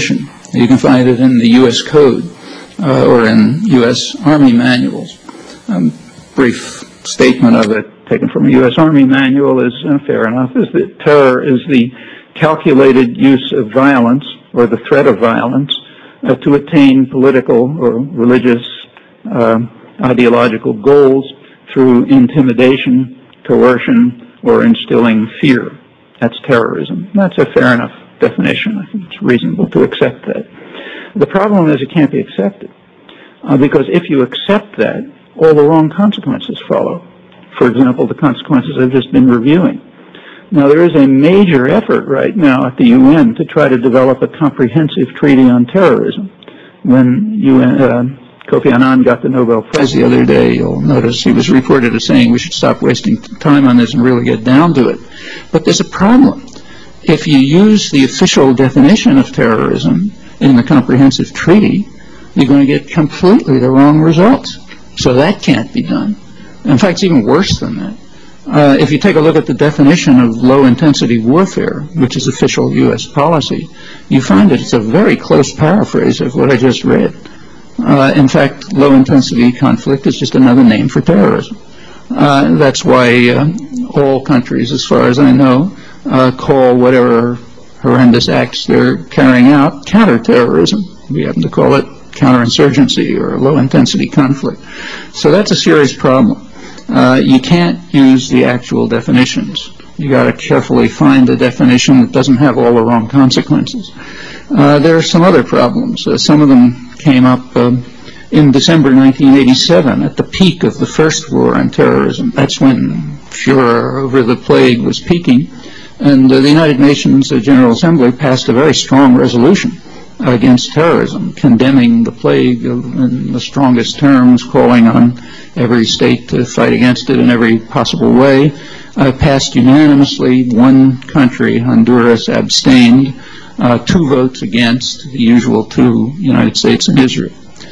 You can find it in the U S Code uh, or in U S Army manuals. Um, brief statement of it taken from a U S Army manual is uh, fair enough, is that terror is the calculated use of violence or the threat of violence uh, to attain political or religious uh, ideological goals through intimidation, coercion, or instilling fear. That's terrorism. That's a fair enough definition. I think it's reasonable to accept that. The problem is it can't be accepted uh, because if you accept that, all the wrong consequences follow. For example, the consequences I've just been reviewing. Now, there is a major effort right now at the U N to try to develop a comprehensive treaty on terrorism. When U N, uh, Kofi Annan got the Nobel Prize the other day, you'll notice he was reported as saying we should stop wasting time on this and really get down to it. But there's a problem. If you use the official definition of terrorism in the comprehensive treaty, you're going to get completely the wrong results. So that can't be done. In fact, it's even worse than that. Uh, if you take a look at the definition of low-intensity warfare, which is official U S policy, you find that it's a very close paraphrase of what I just read. Uh, in fact, low-intensity conflict is just another name for terrorism. Uh, that's why uh, all countries, as far as I know, uh, call whatever horrendous acts they're carrying out counterterrorism. We happen to call it counterinsurgency or low-intensity conflict. So that's a serious problem. Uh, you can't use the actual definitions. You got to carefully find a definition that doesn't have all the wrong consequences. Uh, there are some other problems. Uh, some of them came up um, in December nineteen eighty-seven at the peak of the first war on terrorism. That's when furor over the plague was peaking. And uh, the United Nations uh, General Assembly passed a very strong resolution against terrorism, condemning the plague in the strongest terms, calling on every state to fight against it in every possible way. Uh, passed unanimously. One country, Honduras, abstained. Uh, two votes against, the usual two, United States and Israel.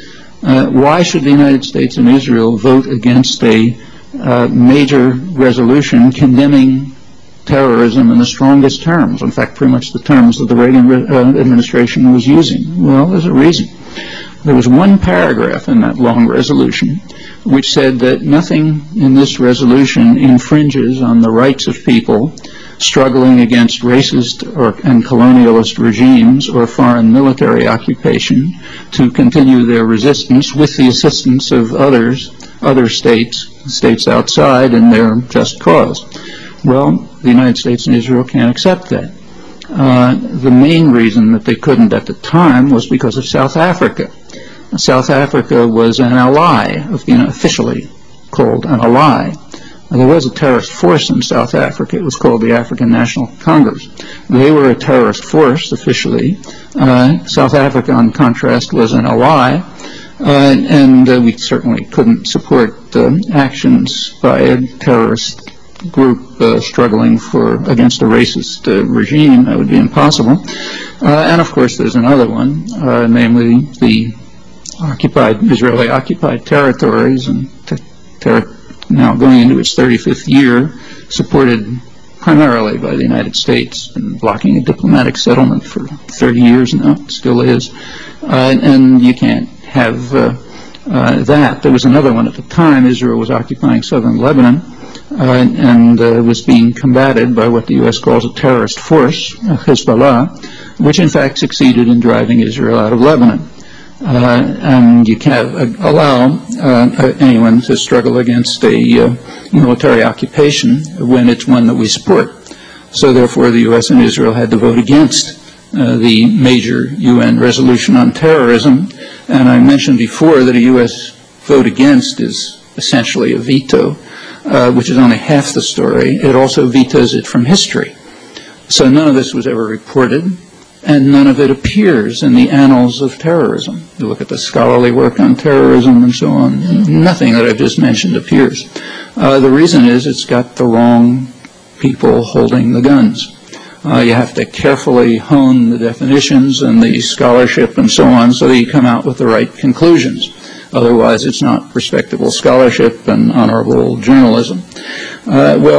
Uh, why should the United States and Israel vote against a uh, major resolution condemning terrorism in the strongest terms? In fact, pretty much the terms that the Reagan uh, administration was using. Well, there's a reason. There was one paragraph in that long resolution which said that nothing in this resolution infringes on the rights of people struggling against racist or, and colonialist regimes or foreign military occupation to continue their resistance with the assistance of others, other states, states outside in their just cause. Well, the United States and Israel can't accept that. Uh, the main reason that they couldn't at the time was because of South Africa. South Africa was an ally, of, you know, officially called an ally. There was a terrorist force in South Africa. It was called the African National Congress. They were a terrorist force officially. Uh, South Africa, in contrast, was an ally. Uh, and uh, we certainly couldn't support uh, actions by a terrorist group uh, struggling for against a racist uh, regime. That would be impossible. Uh, and of course, there's another one, uh, namely the occupied Israeli occupied territories, and ter ter now going into its thirty-fifth year, supported primarily by the United States, been blocking a diplomatic settlement for thirty years now, still is, uh, and you can't have uh, uh, that. There was another one at the time. Israel was occupying southern Lebanon uh, and uh, was being combated by what the U S calls a terrorist force, Hezbollah, which in fact succeeded in driving Israel out of Lebanon. Uh, and you can't uh, allow uh, anyone to struggle against a uh, military occupation when it's one that we support. So therefore the U S and Israel had to vote against uh, the major U N resolution on terrorism. And I mentioned before that a U S vote against is essentially a veto, uh, which is only half the story. It also vetoes it from history. So none of this was ever reported, and none of it appears in the annals of terrorism. You look at the scholarly work on terrorism and so on, nothing that I've just mentioned appears. Uh, the reason is it's got the wrong people holding the guns. Uh, you have to carefully hone the definitions and the scholarship and so on so that you come out with the right conclusions. Otherwise, it's not respectable scholarship and honorable journalism. Uh, well,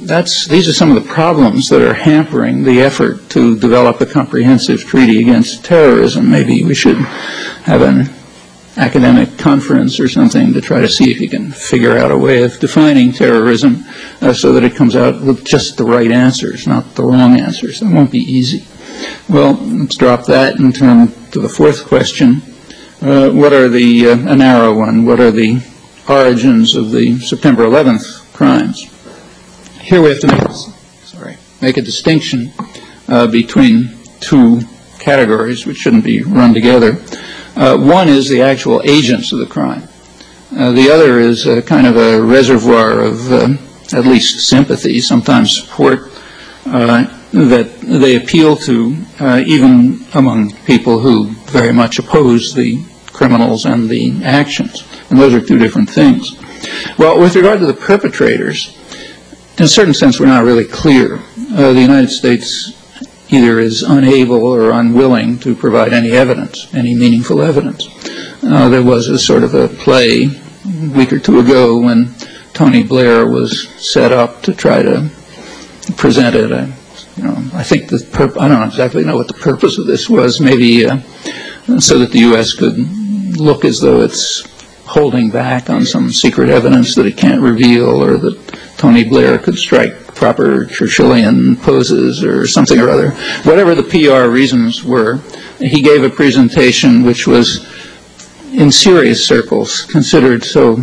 that's, these are some of the problems that are hampering the effort to develop a comprehensive treaty against terrorism. Maybe we should have an academic conference or something to try to see if you can figure out a way of defining terrorism uh, so that it comes out with just the right answers, not the wrong answers. It won't be easy. Well, let's drop that and turn to the fourth question. Uh, what are the, uh, a narrow one, what are the origins of the September eleventh crimes? Here we have to make, sorry, make a distinction uh, between two categories which shouldn't be run together. Uh, one is the actual agents of the crime. Uh, the other is a kind of a reservoir of uh, at least sympathy, sometimes support, uh, that they appeal to uh, even among people who very much oppose the criminals and the actions. And those are two different things. Well, with regard to the perpetrators, in a certain sense, we're not really clear. Uh, the United States either is unable or unwilling to provide any evidence, any meaningful evidence. Uh, there was a sort of a play a week or two ago when Tony Blair was set up to try to present it. I, you know, I think the purp- I don't exactly know what the purpose of this was. Maybe uh, so that the U S could look as though it's holding back on some secret evidence that it can't reveal, or that Tony Blair could strike proper Churchillian poses or something or other. Whatever the P R reasons were, he gave a presentation which was, in serious circles, considered so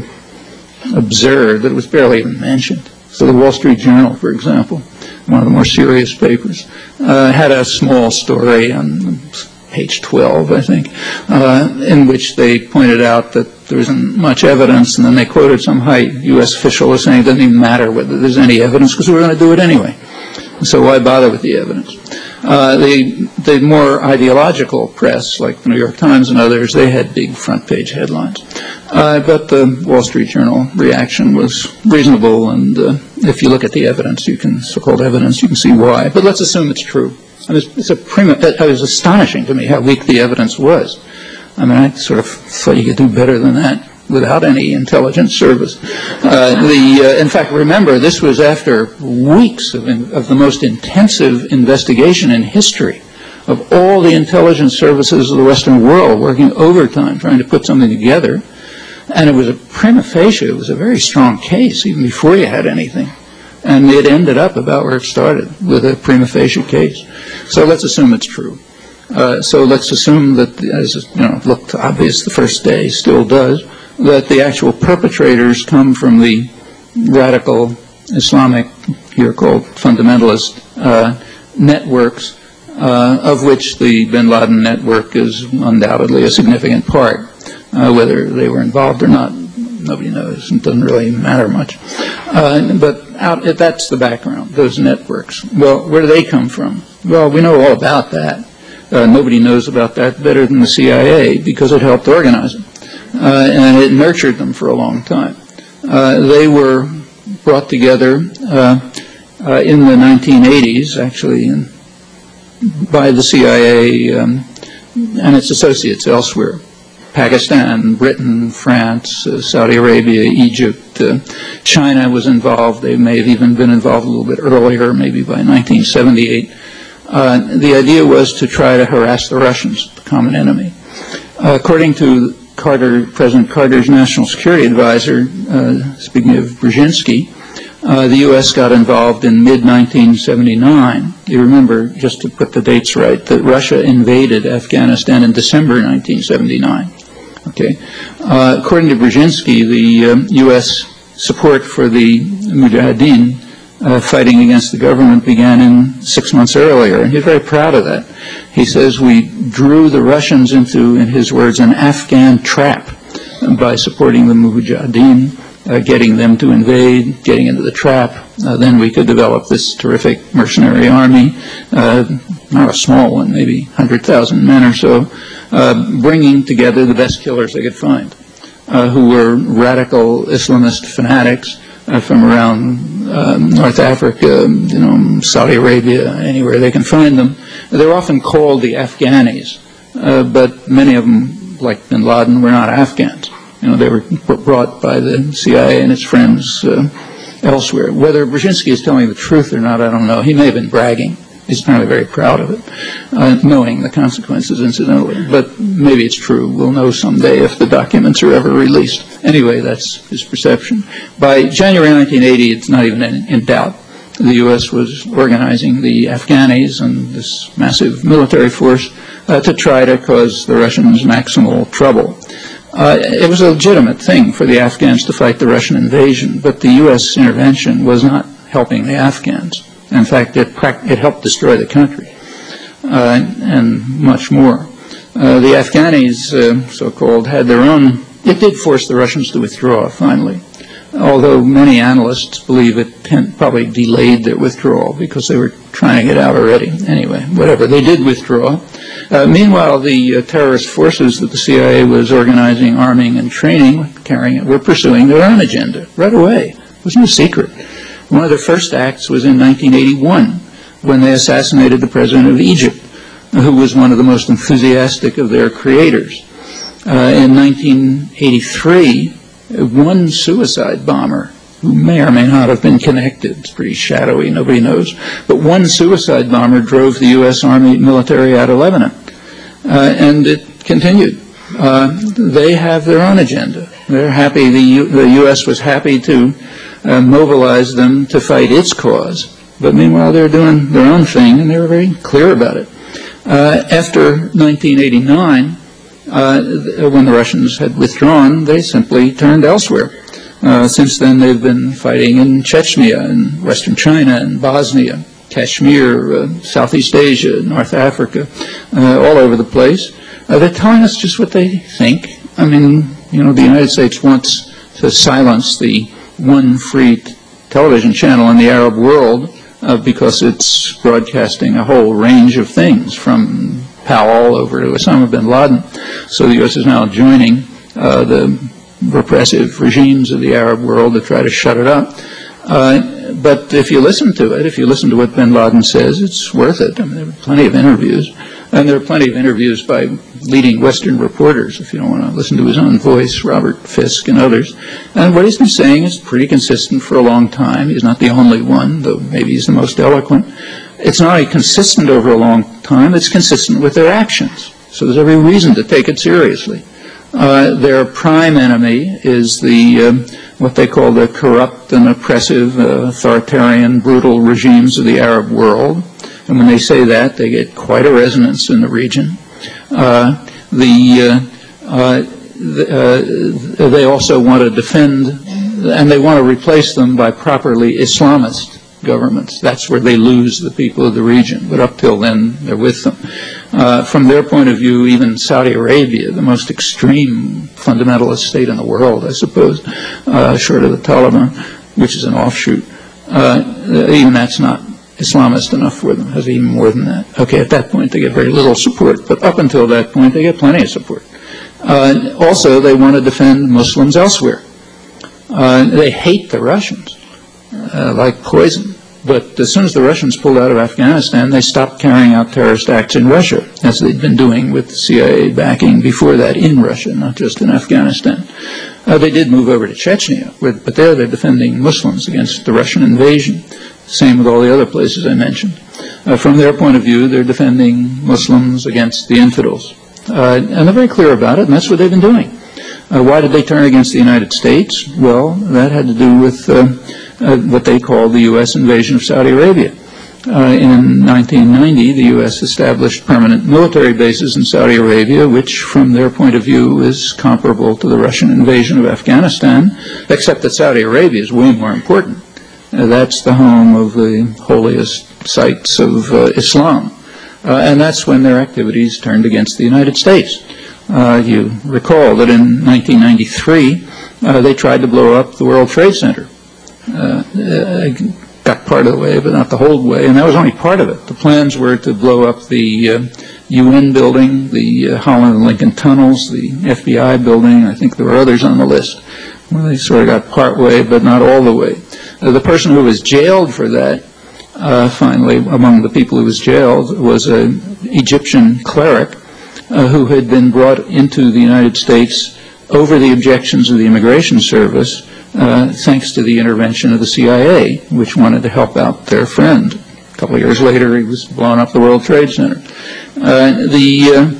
absurd that it was barely even mentioned. So the Wall Street Journal, for example, one of the more serious papers, uh, had a small story on page twelve, I think, uh, in which they pointed out that there isn't much evidence, and then they quoted some high U S official as saying it doesn't even matter whether there's any evidence because we're going to do it anyway. So why bother with the evidence? Uh, the, the more ideological press, like the New York Times and others, they had big front page headlines. Uh, but the Wall Street Journal reaction was reasonable, and uh, if you look at the evidence, you can, so-called evidence, you can see why. But let's assume it's true. I mean, it's a prima, it was astonishing to me how weak the evidence was. I mean, I sort of thought you could do better than that without any intelligence service. Uh, the, uh, in fact, remember, this was after weeks of, in, of the most intensive investigation in history of all the intelligence services of the Western world working overtime trying to put something together. And it was a prima facie, it was a very strong case even before you had anything. And it ended up about where it started, with a prima facie case. So let's assume it's true. Uh, so let's assume that, as you know, it looked obvious the first day, still does, that the actual perpetrators come from the radical Islamic, here called fundamentalist, uh, networks, uh, of which the bin Laden network is undoubtedly a significant part. Uh, whether they were involved or not, nobody knows. It doesn't really matter much. Uh, but out, that's the background, those networks. Well, where do they come from? Well, we know all about that. Uh, nobody knows about that better than the C I A because it helped organize them. Uh, and it nurtured them for a long time. Uh, they were brought together uh, uh, in the nineteen eighties, actually, in, by the C I A um, and its associates elsewhere. Pakistan, Britain, France, uh, Saudi Arabia, Egypt, uh, China was involved. They may have even been involved a little bit earlier, maybe by nineteen seventy-eight. Uh, the idea was to try to harass the Russians, the common enemy. Uh, according to Carter, President Carter's national security advisor, uh, speaking of Brzezinski, uh, the U S got involved in mid nineteen seventy-nine. You remember, just to put the dates right, that Russia invaded Afghanistan in December nineteen seventy-nine. Okay. Uh, according to Brzezinski, the um, U S support for the Mujahideen uh, fighting against the government began in six months earlier, and he's very proud of that. He says we drew the Russians into, in his words, an Afghan trap by supporting the Mujahideen, uh, getting them to invade, getting into the trap. Uh, then we could develop this terrific mercenary army, uh, not a small one, maybe one hundred thousand men or so, uh, bringing together the best killers they could find, uh, who were radical Islamist fanatics uh, from around uh, North Africa, you know, Saudi Arabia, anywhere they can find them. They're often called the Afghanis, uh, but many of them, like bin Laden, were not Afghans. You know, they were brought by the C I A and its friends uh, elsewhere. Whether Brzezinski is telling the truth or not, I don't know. He may have been bragging. He's apparently very proud of it, uh, knowing the consequences, incidentally. But maybe it's true. We'll know someday if the documents are ever released. Anyway, that's his perception. By January nineteen eighty, it's not even in, in doubt. The U S was organizing the Afghanis and this massive military force uh, to try to cause the Russians maximal trouble. Uh, it was a legitimate thing for the Afghans to fight the Russian invasion, but the U S intervention was not helping the Afghans. In fact, it, it helped destroy the country uh, and much more. Uh, the Afghanis, uh, so-called, had their own. It did force the Russians to withdraw, finally, although many analysts believe it probably delayed their withdrawal because they were trying to get out already. Anyway, whatever. They did withdraw. Uh, meanwhile, the uh, terrorist forces that the C I A was organizing, arming, and training, carrying it, were pursuing their own agenda right away. It was no secret. One of their first acts was in nineteen eighty-one, when they assassinated the president of Egypt, who was one of the most enthusiastic of their creators. Uh, in nineteen eighty-three, one suicide bomber, who may or may not have been connected, it's pretty shadowy, nobody knows, but one suicide bomber drove the U S Army military out of Lebanon. Uh, and it continued. Uh, they have their own agenda. They're happy, the, U the U S was happy to uh, mobilize them to fight its cause, but meanwhile they're doing their own thing, and they were very clear about it. Uh, after nineteen eighty-nine, uh, when the Russians had withdrawn, they simply turned elsewhere. Uh, since then, they've been fighting in Chechnya, in western China, and Bosnia, Kashmir, uh, Southeast Asia, North Africa, uh, all over the place. Uh, they're telling us just what they think. I mean, you know, the United States wants to silence the one free t television channel in the Arab world uh, because it's broadcasting a whole range of things, from Powell over to Osama bin Laden. So the U S is now joining uh, the repressive regimes of the Arab world to try to shut it up. Uh, but if you listen to it, if you listen to what bin Laden says, it's worth it. I mean, there are plenty of interviews. And there are plenty of interviews by leading Western reporters, if you don't want to listen to his own voice, Robert Fisk and others. And what he's been saying is pretty consistent for a long time. He's not the only one, though maybe he's the most eloquent. It's not only consistent over a long time, it's consistent with their actions. So there's every reason to take it seriously. Uh, their prime enemy is the uh, what they call the corrupt and oppressive, uh, authoritarian, brutal regimes of the Arab world. And when they say that, they get quite a resonance in the region. Uh, the, uh, uh, the uh, they also want to defend, and they want to replace them by properly Islamist governments. That's where they lose the people of the region. But up till then, they're with them. Uh, from their point of view, even Saudi Arabia, the most extreme fundamentalist state in the world, I suppose, uh, short of the Taliban, which is an offshoot, uh, even that's not Islamist enough for them. It has even more than that. Okay, at that point, they get very little support. But up until that point, they get plenty of support. Uh, also, they want to defend Muslims elsewhere. Uh, they hate the Russians uh, like poison. But as soon as the Russians pulled out of Afghanistan, they stopped carrying out terrorist acts in Russia, as they'd been doing with C I A backing before that in Russia, not just in Afghanistan. Uh, they did move over to Chechnya, with, but there they're defending Muslims against the Russian invasion. Same with all the other places I mentioned. Uh, from their point of view, they're defending Muslims against the infidels. Uh, and they're very clear about it, and that's what they've been doing. Uh, why did they turn against the United States? Well, that had to do with uh, uh, what they called the U S invasion of Saudi Arabia. Uh, in nineteen ninety, the U S established permanent military bases in Saudi Arabia, which, from their point of view, is comparable to the Russian invasion of Afghanistan, except that Saudi Arabia is way more important. Uh, that's the home of the holiest sites of uh, Islam. Uh, and that's when their activities turned against the United States. Uh, you recall that in nineteen ninety-three, uh, they tried to blow up the World Trade Center. Uh, uh, got part of the way, but not the whole way, and that was only part of it. The plans were to blow up the uh, U N building, the uh, Holland and Lincoln tunnels, the F B I building. I think there were others on the list. Well, they sort of got part way, but not all the way. Uh, the person who was jailed for that, uh, finally, among the people who was jailed, was an Egyptian cleric uh, who had been brought into the United States over the objections of the Immigration Service uh, thanks to the intervention of the C I A, which wanted to help out their friend. A couple of years later, he was blowing up the World Trade Center. Uh, the uh,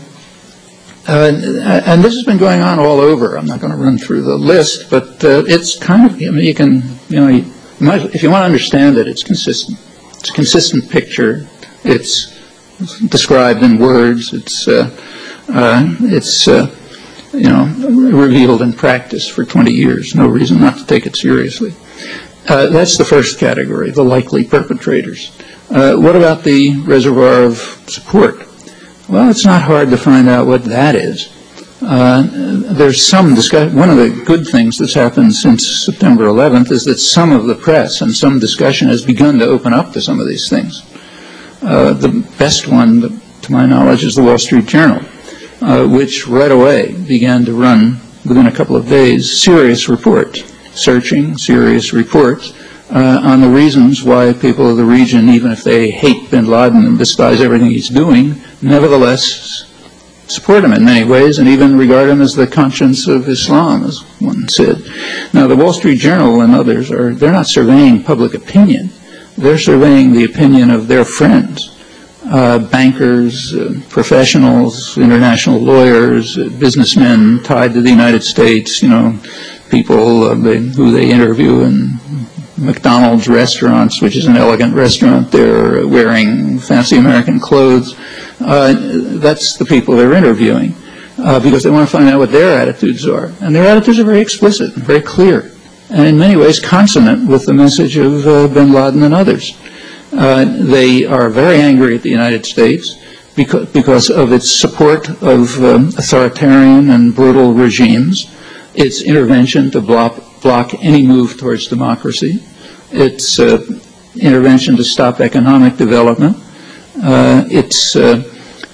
uh, and this has been going on all over. I'm not going to run through the list, but uh, it's kind of, I mean, you can, you know, you might, if you want to understand it, it's consistent. It's a consistent picture. It's described in words. It's uh, uh, it's uh, you know, revealed in practice for twenty years. No reason not to take it seriously. Uh, that's the first category, the likely perpetrators. Uh, what about the reservoir of support? Well, it's not hard to find out what that is. Uh, there's some discussion. One of the good things that's happened since September eleventh is that some of the press and some discussion has begun to open up to some of these things. Uh, the best one, to my knowledge, is the Wall Street Journal, uh, which right away began to run, within a couple of days, serious reports, searching serious reports uh, on the reasons why people of the region, even if they hate bin Laden and despise everything he's doing, nevertheless support him in many ways and even regard him as the conscience of Islam, as one said. Now, the Wall Street Journal and others, are they're not surveying public opinion. They're surveying the opinion of their friends, uh, bankers, uh, professionals, international lawyers, uh, businessmen tied to the United States, you know, people uh, they, who they interview in McDonald's restaurants, which is an elegant restaurant. They're wearing fancy American clothes. Uh, that's the people they're interviewing uh, because they want to find out what their attitudes are. And their attitudes are very explicit and very clear, and in many ways consonant with the message of uh, bin Laden and others. Uh, they are very angry at the United States because, because of its support of um, authoritarian and brutal regimes, its intervention to block, block any move towards democracy, its uh, intervention to stop economic development, uh, its uh,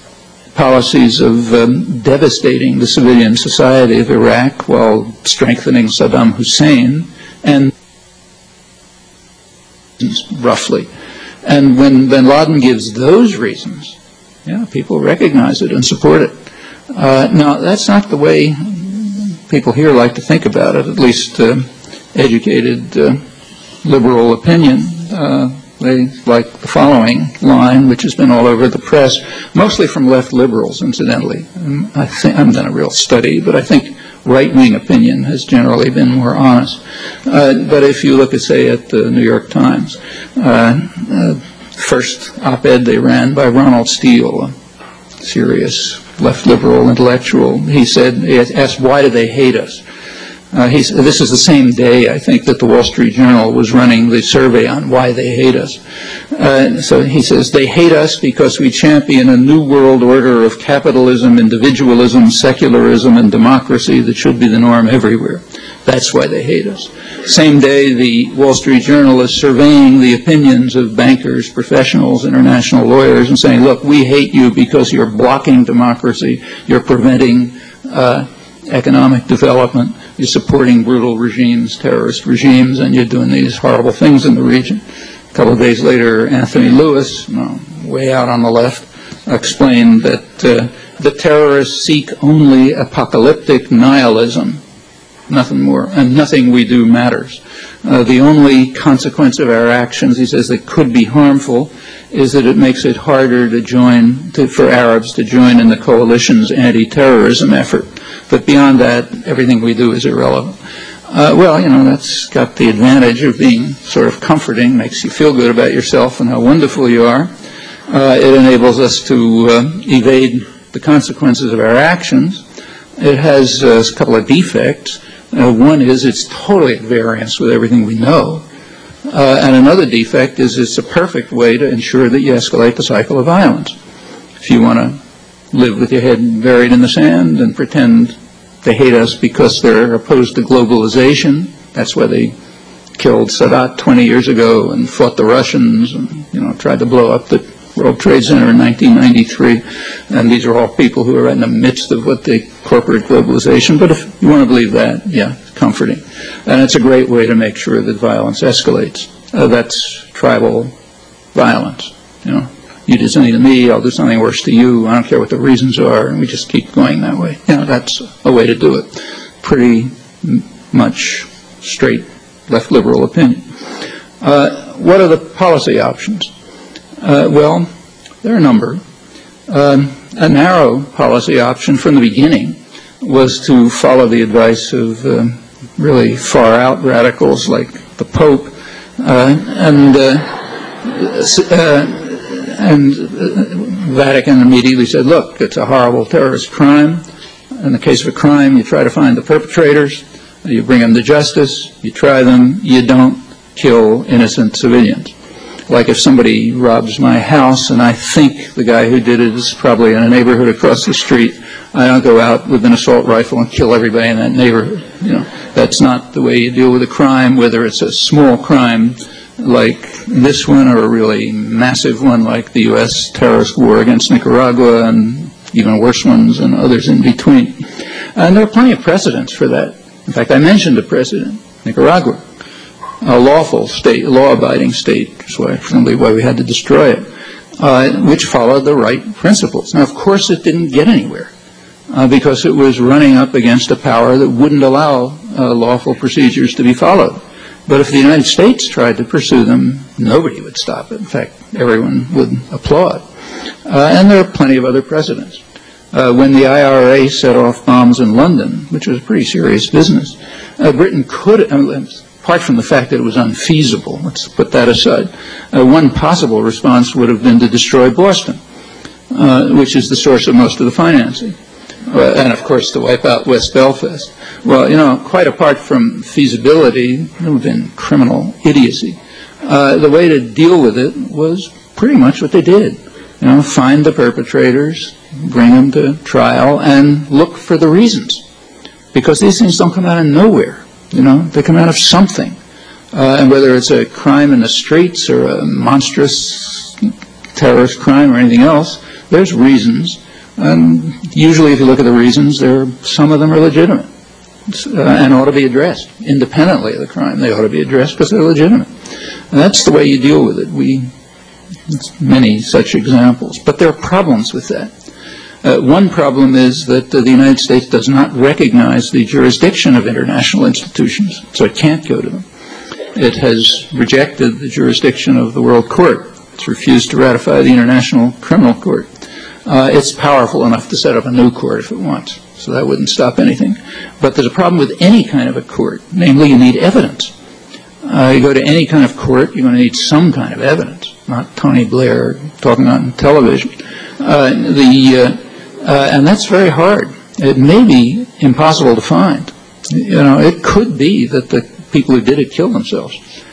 policies of um, devastating the civilian society of Iraq while strengthening Saddam Hussein, and roughly. And when bin Laden gives those reasons, yeah, people recognize it and support it. Uh, now, that's not the way people here like to think about it, at least uh, educated uh, liberal opinion. Uh, They like the following line, which has been all over the press, mostly from left liberals, incidentally. I, think, I haven't done a real study, but I think right-wing opinion has generally been more honest. Uh, but if you look at, say, at the New York Times, uh, uh, first op-ed they ran by Ronald Steele, a serious left liberal intellectual, he said, he asked, why do they hate us? Uh, he's, this is the same day, I think, that the Wall Street Journal was running the survey on why they hate us. Uh, so he says, they hate us because we champion a new world order of capitalism, individualism, secularism, and democracy that should be the norm everywhere. That's why they hate us. Same day, the Wall Street Journal is surveying the opinions of bankers, professionals, international lawyers, and saying, look, we hate you because you're blocking democracy, you're preventing uh, economic development, you're supporting brutal regimes, terrorist regimes, and you're doing these horrible things in the region. A couple of days later, Anthony Lewis, no, way out on the left, explained that uh, the terrorists seek only apocalyptic nihilism, nothing more, and nothing we do matters. Uh, the only consequence of our actions, he says, that could be harmful is that it makes it harder to join, to, for Arabs to join in the coalition's anti-terrorism effort. But beyond that, everything we do is irrelevant. Uh, well, you know, that's got the advantage of being sort of comforting, makes you feel good about yourself and how wonderful you are. Uh, it enables us to uh, evade the consequences of our actions. It has uh, a couple of defects. Uh, one is it's totally at variance with everything we know. Uh, and another defect is it's a perfect way to ensure that you escalate the cycle of violence. If you want to live with your head buried in the sand and pretend they hate us because they're opposed to globalization, that's why they killed Sadat twenty years ago and fought the Russians and, you know, tried to blow up the World Trade Center in nineteen ninety-three. And these are all people who are in the midst of what they corporate globalization. But if you want to believe that, yeah, it's comforting. And it's a great way to make sure that violence escalates. Uh, that's tribal violence, you know. You do something to me, I'll do something worse to you. I don't care what the reasons are, and we just keep going that way. You know, that's a way to do it. Pretty much straight left liberal opinion. Uh, what are the policy options? Uh, well, there are a number. Um, a narrow policy option from the beginning was to follow the advice of uh, really far-out radicals like the Pope, uh, and uh, uh, and uh, Vatican immediately said, look, it's a horrible terrorist crime. In the case of a crime, you try to find the perpetrators, you bring them to justice, you try them, you don't kill innocent civilians. Like if somebody robs my house and I think the guy who did it is probably in a neighborhood across the street, I don't go out with an assault rifle and kill everybody in that neighborhood. You know, that's not the way you deal with a crime, whether it's a small crime like this one or a really massive one like the U S terrorist war against Nicaragua and even worse ones and others in between. And there are plenty of precedents for that. In fact, I mentioned a precedent, Nicaragua, a lawful state, law-abiding state, which is why, presumably why we had to destroy it, uh, which followed the right principles. Now, of course, it didn't get anywhere uh, because it was running up against a power that wouldn't allow uh, lawful procedures to be followed. But if the United States tried to pursue them, nobody would stop it. In fact, everyone would applaud. Uh, and there are plenty of other precedents. Uh, when the I R A set off bombs in London, which was a pretty serious business, uh, Britain could, uh, apart from the fact that it was unfeasible, let's put that aside, uh, one possible response would have been to destroy Boston, uh, which is the source of most of the financing, uh, and of course to wipe out West Belfast. Well, you know, quite apart from feasibility, it would have been criminal idiocy. Uh, the way to deal with it was pretty much what they did. You know, find the perpetrators, bring them to trial, and look for the reasons. Because these things don't come out of nowhere. You know, they come out of something. Uh, and whether it's a crime in the streets or a monstrous terrorist crime or anything else, there's reasons. And usually if you look at the reasons, there are, some of them are legitimate uh, and ought to be addressed. Independently of the crime, they ought to be addressed because they're legitimate. And that's the way you deal with it. We many such examples. But there are problems with that. Uh, one problem is that uh, the United States does not recognize the jurisdiction of international institutions, so it can't go to them. It has rejected the jurisdiction of the World Court. It's refused to ratify the International Criminal Court. Uh, it's powerful enough to set up a new court if it wants, so that wouldn't stop anything. But there's a problem with any kind of a court, namely you need evidence. Uh, you go to any kind of court, you're going to need some kind of evidence, not Tony Blair talking on television. Uh, the, uh, uh, and that's very hard. It may be impossible to find. You know, it could be that the people who did it killed themselves.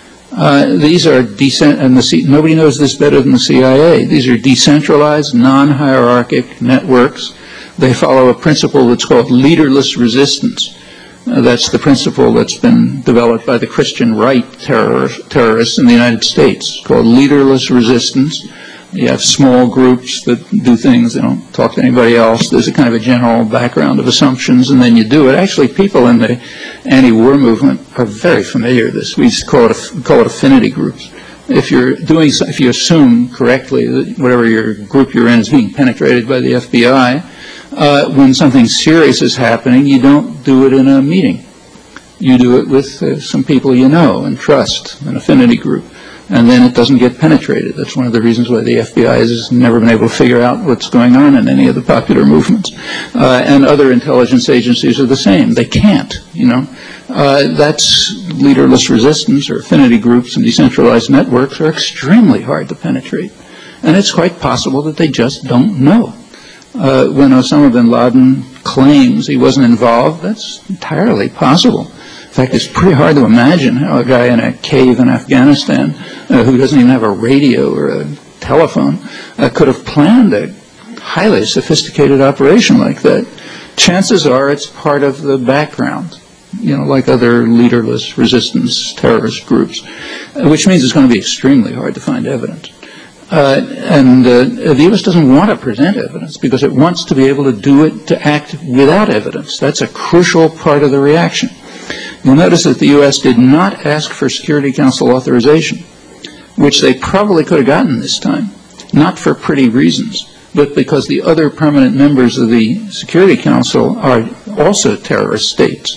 Uh, these are decent, and the C nobody knows this better than the C I A. These are decentralized, non-hierarchic networks. They follow a principle that's called leaderless resistance. Uh, that's the principle that's been developed by the Christian right terror, terrorists in the United States, called leaderless resistance. You have small groups that do things, they don't talk to anybody else. There's a kind of a general background of assumptions, and then you do it. Actually, people in the anti-war movement are very familiar with this. We used to call it, call it affinity groups. If you're doing, if you assume correctly that whatever your group you're in is being penetrated by the F B I, Uh, when something serious is happening, you don't do it in a meeting. You do it with uh, some people you know and trust, an affinity group, and then it doesn't get penetrated. That's one of the reasons why the F B I has never been able to figure out what's going on in any of the popular movements. Uh, and other intelligence agencies are the same. They can't, you know. Uh, that's leaderless resistance, or affinity groups and decentralized networks are extremely hard to penetrate. And it's quite possible that they just don't know. Uh, when Osama bin Laden claims he wasn't involved, that's entirely possible. In fact, it's pretty hard to imagine how a guy in a cave in Afghanistan uh, who doesn't even have a radio or a telephone uh, could have planned a highly sophisticated operation like that. Chances are it's part of the background, you know, like other leaderless resistance terrorist groups, uh, which means it's going to be extremely hard to find evidence. Uh, and uh, the U S doesn't want to present evidence because it wants to be able to do it, to act without evidence. That's a crucial part of the reaction. You'll notice that the U S did not ask for Security Council authorization, which they probably could have gotten this time, not for pretty reasons, but because the other permanent members of the Security Council are also terrorist states.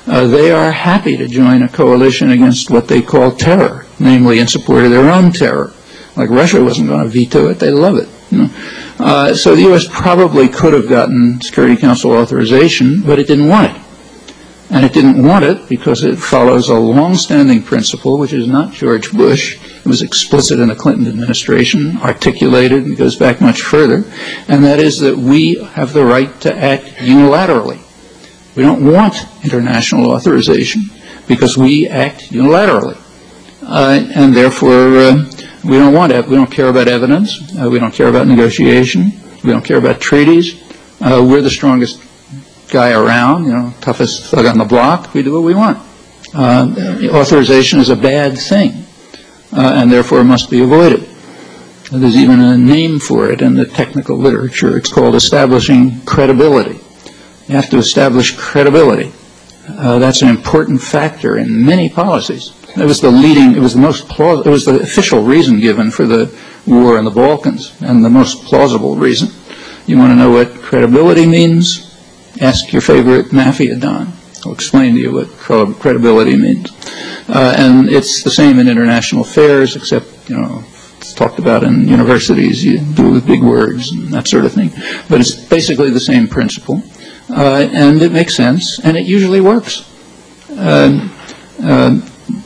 Uh, they are happy to join a coalition against what they call terror, namely in support of their own terror. Like Russia wasn't going to veto it. They love it. You know? uh, so the U S probably could have gotten Security Council authorization, but it didn't want it. And it didn't want it because it follows a long-standing principle, which is not George Bush. It was explicit in the Clinton administration, articulated, and goes back much further, and that is that we have the right to act unilaterally. We don't want international authorization because we act unilaterally. Uh, and therefore, uh, we don't want it. We don't care about evidence. Uh, we don't care about negotiation. We don't care about treaties. Uh, we're the strongest guy around, you know, toughest thug on the block. We do what we want. Uh, authorization is a bad thing, uh, and therefore must be avoided. There's even a name for it in the technical literature. It's called establishing credibility. You have to establish credibility. Uh, that's an important factor in many policies. It was the leading, it was the most plausible, it was the official reason given for the war in the Balkans, and the most plausible reason. You want to know what credibility means? Ask your favorite mafia don. I'll explain to you what credibility means. Uh, and it's the same in international affairs, except, you know, it's talked about in universities. You do it with big words and that sort of thing. But it's basically the same principle. Uh, and it makes sense, and it usually works. Uh, uh,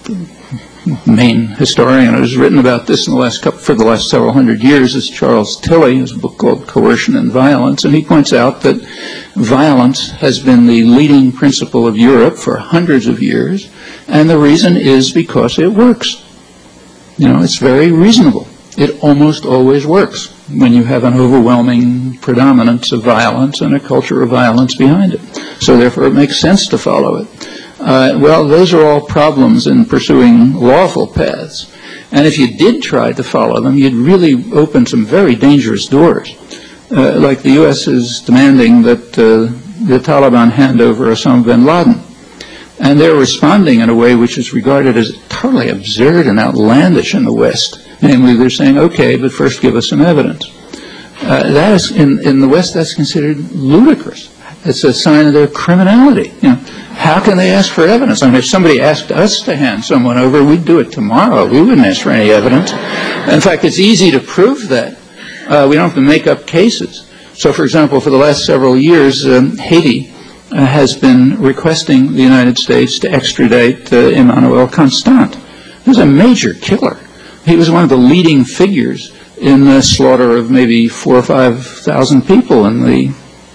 main historian who's written about this in the last couple, for the last several hundred years is Charles Tilly. Has a book called Coercion and Violence, and he points out that violence has been the leading principle of Europe for hundreds of years, and the reason is because it works. You know, it's very reasonable. It almost always works when you have an overwhelming predominance of violence and a culture of violence behind it. So therefore it makes sense to follow it. Uh, well, those are all problems in pursuing lawful paths. And if you did try to follow them, you'd really open some very dangerous doors. Uh, like the U S is demanding that uh, the Taliban hand over Osama bin Laden. And they're responding in a way which is regarded as totally absurd and outlandish in the West. Namely, they're saying, okay, but first give us some evidence. Uh, that is, in, in the West, that's considered ludicrous. It's a sign of their criminality. You know, how can they ask for evidence? I mean, if somebody asked us to hand someone over, we'd do it tomorrow. We wouldn't ask for any evidence. In fact, it's easy to prove that. Uh, we don't have to make up cases. So, for example, for the last several years, um, Haiti uh, has been requesting the United States to extradite uh, Emmanuel Constant. He was a major killer. He was one of the leading figures in the slaughter of maybe four or five thousand people in the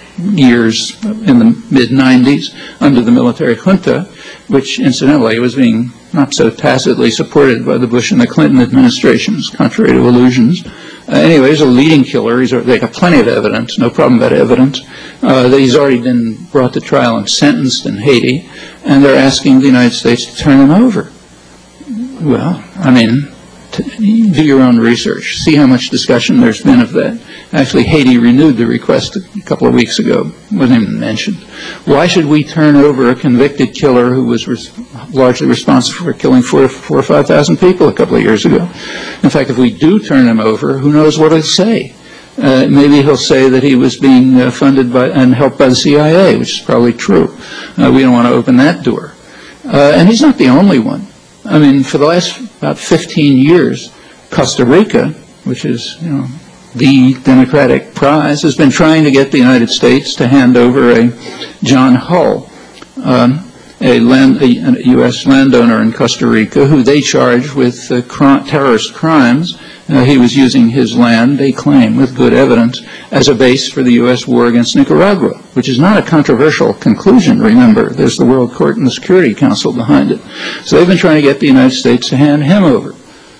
years in the mid nineties under the military junta, which incidentally was being not so tacitly supported by the Bush and the Clinton administrations, contrary to illusions. Uh, anyway, he's a leading killer. He's, they got plenty of evidence, no problem about evidence. Uh, he's already been brought to trial and sentenced in Haiti, and they're asking the United States to turn him over. Well, I mean, to do your own research. See how much discussion there's been of that. Actually, Haiti renewed the request a couple of weeks ago. It wasn't even mentioned. Why should we turn over a convicted killer who was res largely responsible for killing four, four or five thousand people a couple of years ago? In fact, if we do turn him over, who knows what he'll say? Uh, maybe he'll say that he was being uh, funded by and helped by the C I A, which is probably true. Uh, we don't want to open that door. Uh, and he's not the only one. I mean, for the last about fifteen years, Costa Rica, which is, you know, the Democratic prize, has been trying to get the United States to hand over a John Hull, um, a, land, a, a U S landowner in Costa Rica, who they charge with uh, cr terrorist crimes. Uh, he was using his land, they claim, with good evidence, as a base for the U S war against Nicaragua, which is not a controversial conclusion, remember. There's the World Court and the Security Council behind it. So they've been trying to get the United States to hand him over.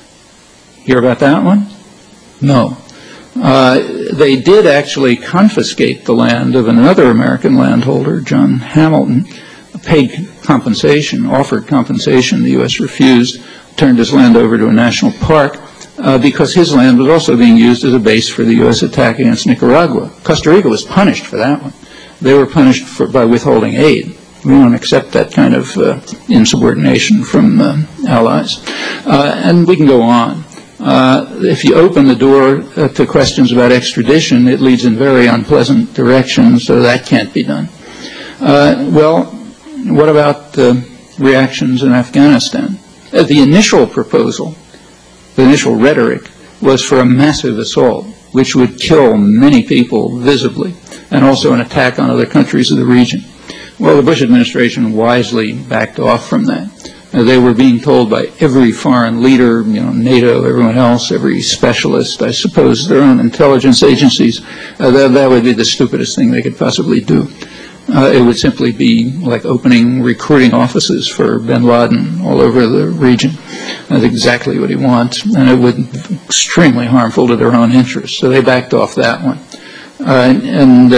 Hear about that one? No. Uh, they did actually confiscate the land of another American landholder, John Hamilton, paid compensation, offered compensation. The U S refused, turned his land over to a national park, Uh, because his land was also being used as a base for the U S attack against Nicaragua. Costa Rica was punished for that one. They were punished for, by withholding aid. We don't accept that kind of uh, insubordination from uh, allies. Uh, and we can go on. Uh, if you open the door uh, to questions about extradition, it leads in very unpleasant directions, so that can't be done. Uh, well, what about the reactions in Afghanistan? Uh, the initial proposal, the initial rhetoric, was for a massive assault, which would kill many people visibly, and also an attack on other countries of the region. Well, the Bush administration wisely backed off from that. Uh, they were being told by every foreign leader, you know, NATO, everyone else, every specialist, I suppose their own intelligence agencies, uh, that, that would be the stupidest thing they could possibly do. Uh, it would simply be like opening recruiting offices for bin Laden all over the region. That's exactly what he wants, and it would be extremely harmful to their own interests. So they backed off that one. Uh, and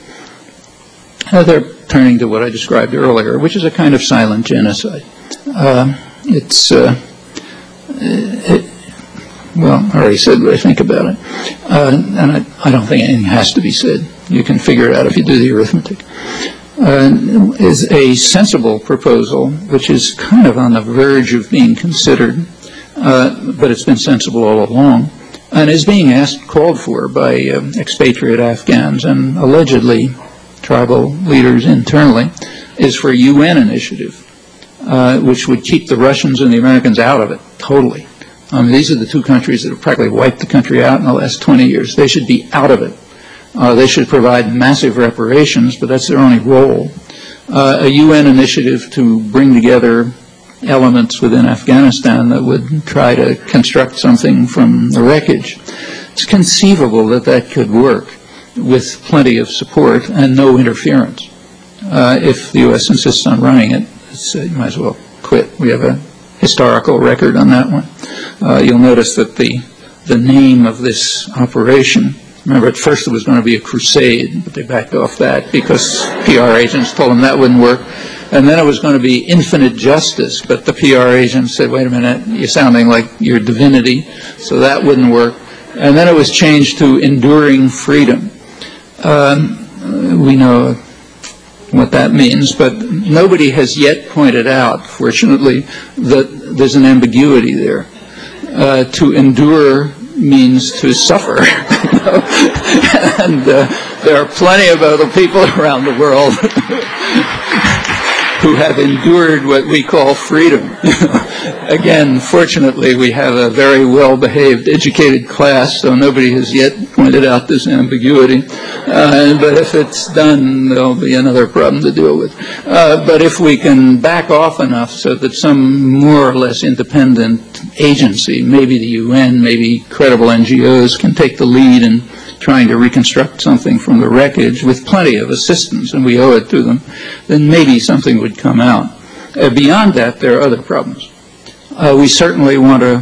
uh, they're turning to what I described earlier, which is a kind of silent genocide. Uh, it's, uh, it, well, I already said what I think about it. Uh, and I, I don't think anything has to be said. You can figure it out if you do the arithmetic. Uh, is a sensible proposal, which is kind of on the verge of being considered, uh, but it's been sensible all along, and is being asked, called for by uh, expatriate Afghans and allegedly tribal leaders internally, is for a U N initiative, uh, which would keep the Russians and the Americans out of it, totally. Um, these are the two countries that have practically wiped the country out in the last twenty years. They should be out of it. Uh, they should provide massive reparations, but that's their only role. Uh, a U N initiative to bring together elements within Afghanistan that would try to construct something from the wreckage. It's conceivable that that could work with plenty of support and no interference. Uh, if the U S insists on running it, it's, uh, you might as well quit. We have a historical record on that one. Uh, you'll notice that the, the name of this operation, remember, at first it was going to be a crusade, but they backed off that because P R agents told them that wouldn't work. And then it was going to be infinite justice, but the P R agents said, wait a minute, you're sounding like you're divinity, so that wouldn't work. And then it was changed to enduring freedom. Um, we know what that means, but nobody has yet pointed out, fortunately, that there's an ambiguity there. Uh, to endure means to suffer. You know? And uh, there are plenty of other people around the world who have endured what we call freedom. Again, fortunately, we have a very well-behaved, educated class, so nobody has yet pointed out this ambiguity. Uh, but if it's done, there'll be another problem to deal with. Uh, but if we can back off enough so that some more or less independent agency, maybe the U N, maybe credible N G Os, can take the lead in trying to reconstruct something from the wreckage with plenty of assistance, and we owe it to them, then maybe something would come out. Uh, beyond that, there are other problems. Uh, we certainly want to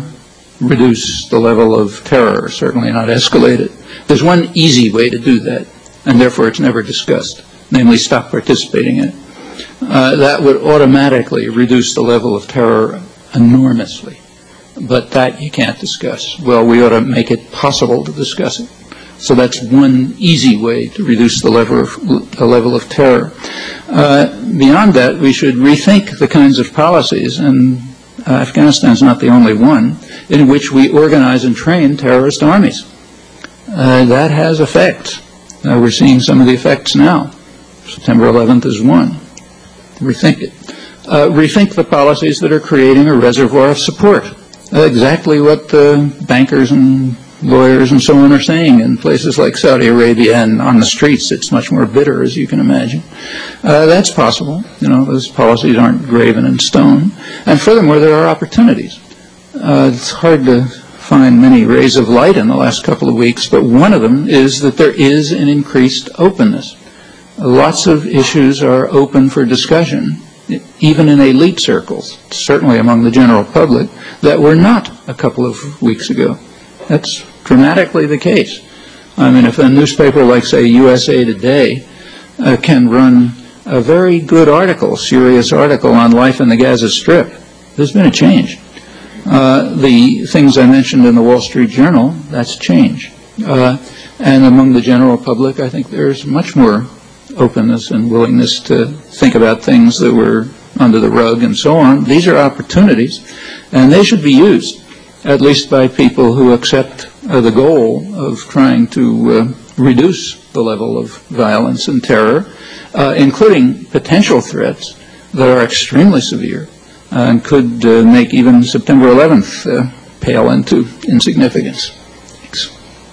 reduce the level of terror, certainly not escalate it. There's one easy way to do that, and therefore it's never discussed, namely stop participating in it. Uh, that would automatically reduce the level of terror enormously, but that you can't discuss. Well, we ought to make it possible to discuss it. So that's one easy way to reduce the level of, the level of terror. Uh, beyond that, we should rethink the kinds of policies, and uh, Afghanistan is not the only one, in which we organize and train terrorist armies. Uh, that has effects. Uh, we're seeing some of the effects now. September eleventh is one. Rethink it. Uh, rethink the policies that are creating a reservoir of support. Uh, exactly what the bankers and lawyers and so on are saying in places like Saudi Arabia, and on the streets it's much more bitter, as you can imagine. Uh, that's possible. You know, those policies aren't graven in stone. And furthermore, there are opportunities. Uh, it's hard to find many rays of light in the last couple of weeks, but one of them is that there is an increased openness. Uh, lots of issues are open for discussion, even in elite circles, certainly among the general public, that were not a couple of weeks ago. That's dramatically the case. I mean, if a newspaper like, say, U S A Today uh, can run a very good article, serious article on life in the Gaza Strip, there's been a change. Uh, the things I mentioned in the Wall Street Journal, that's change. Uh, and among the general public, I think there's much more openness and willingness to think about things that were under the rug and so on. These are opportunities, and they should be used, at least by people who accept uh, the goal of trying to uh, reduce the level of violence and terror, uh, including potential threats that are extremely severe and could uh, make even September eleventh uh, pale into insignificance. Thanks.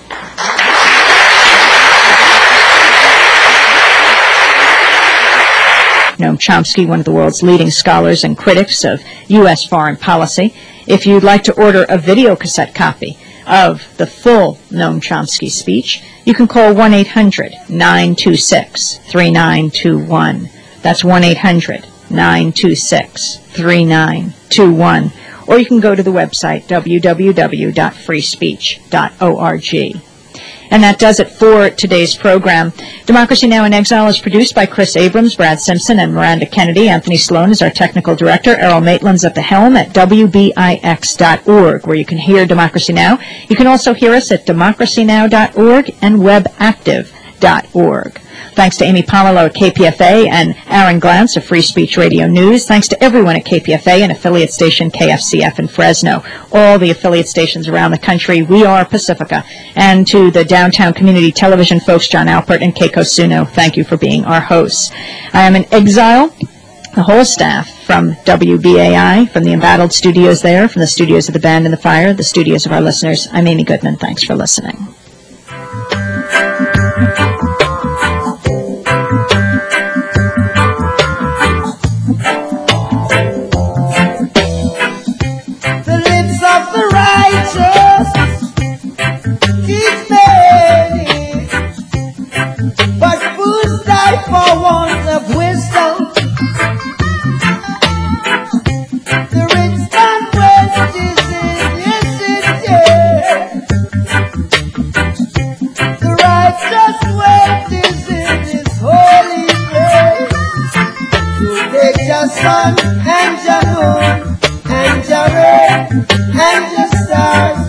Noam Chomsky, one of the world's leading scholars and critics of U S foreign policy. If you'd like to order a video cassette copy of the full Noam Chomsky speech, you can call one eight hundred, nine two six, three nine two one. That's one eight hundred, nine two six, three nine two one. Or you can go to the website w w w dot free speech dot org. And that does it for today's program. Democracy Now! In Exile is produced by Chris Abrams, Brad Simpson, and Miranda Kennedy. Anthony Sloan is our technical director. Errol Maitland's at the helm at w b i x dot org, where you can hear Democracy Now! You can also hear us at democracy now dot org and web active dot org. Thanks to Amy Pomelo at K P F A and Aaron Glantz of Free Speech Radio News. Thanks to everyone at K P F A and affiliate station K F C F in Fresno. All the affiliate stations around the country. We are Pacifica. And to the Downtown Community Television folks, John Alpert and Keiko Suno, thank you for being our hosts. I am in exile. The whole staff from W B A I, from the embattled studios there, from the studios of the Band and the Fire, the studios of our listeners. I'm Amy Goodman. Thanks for listening. For want of wisdom, the rich and west is in yes, it, yeah. The righteous way is in his holy place. So take your sun and your moon and your rain and your stars.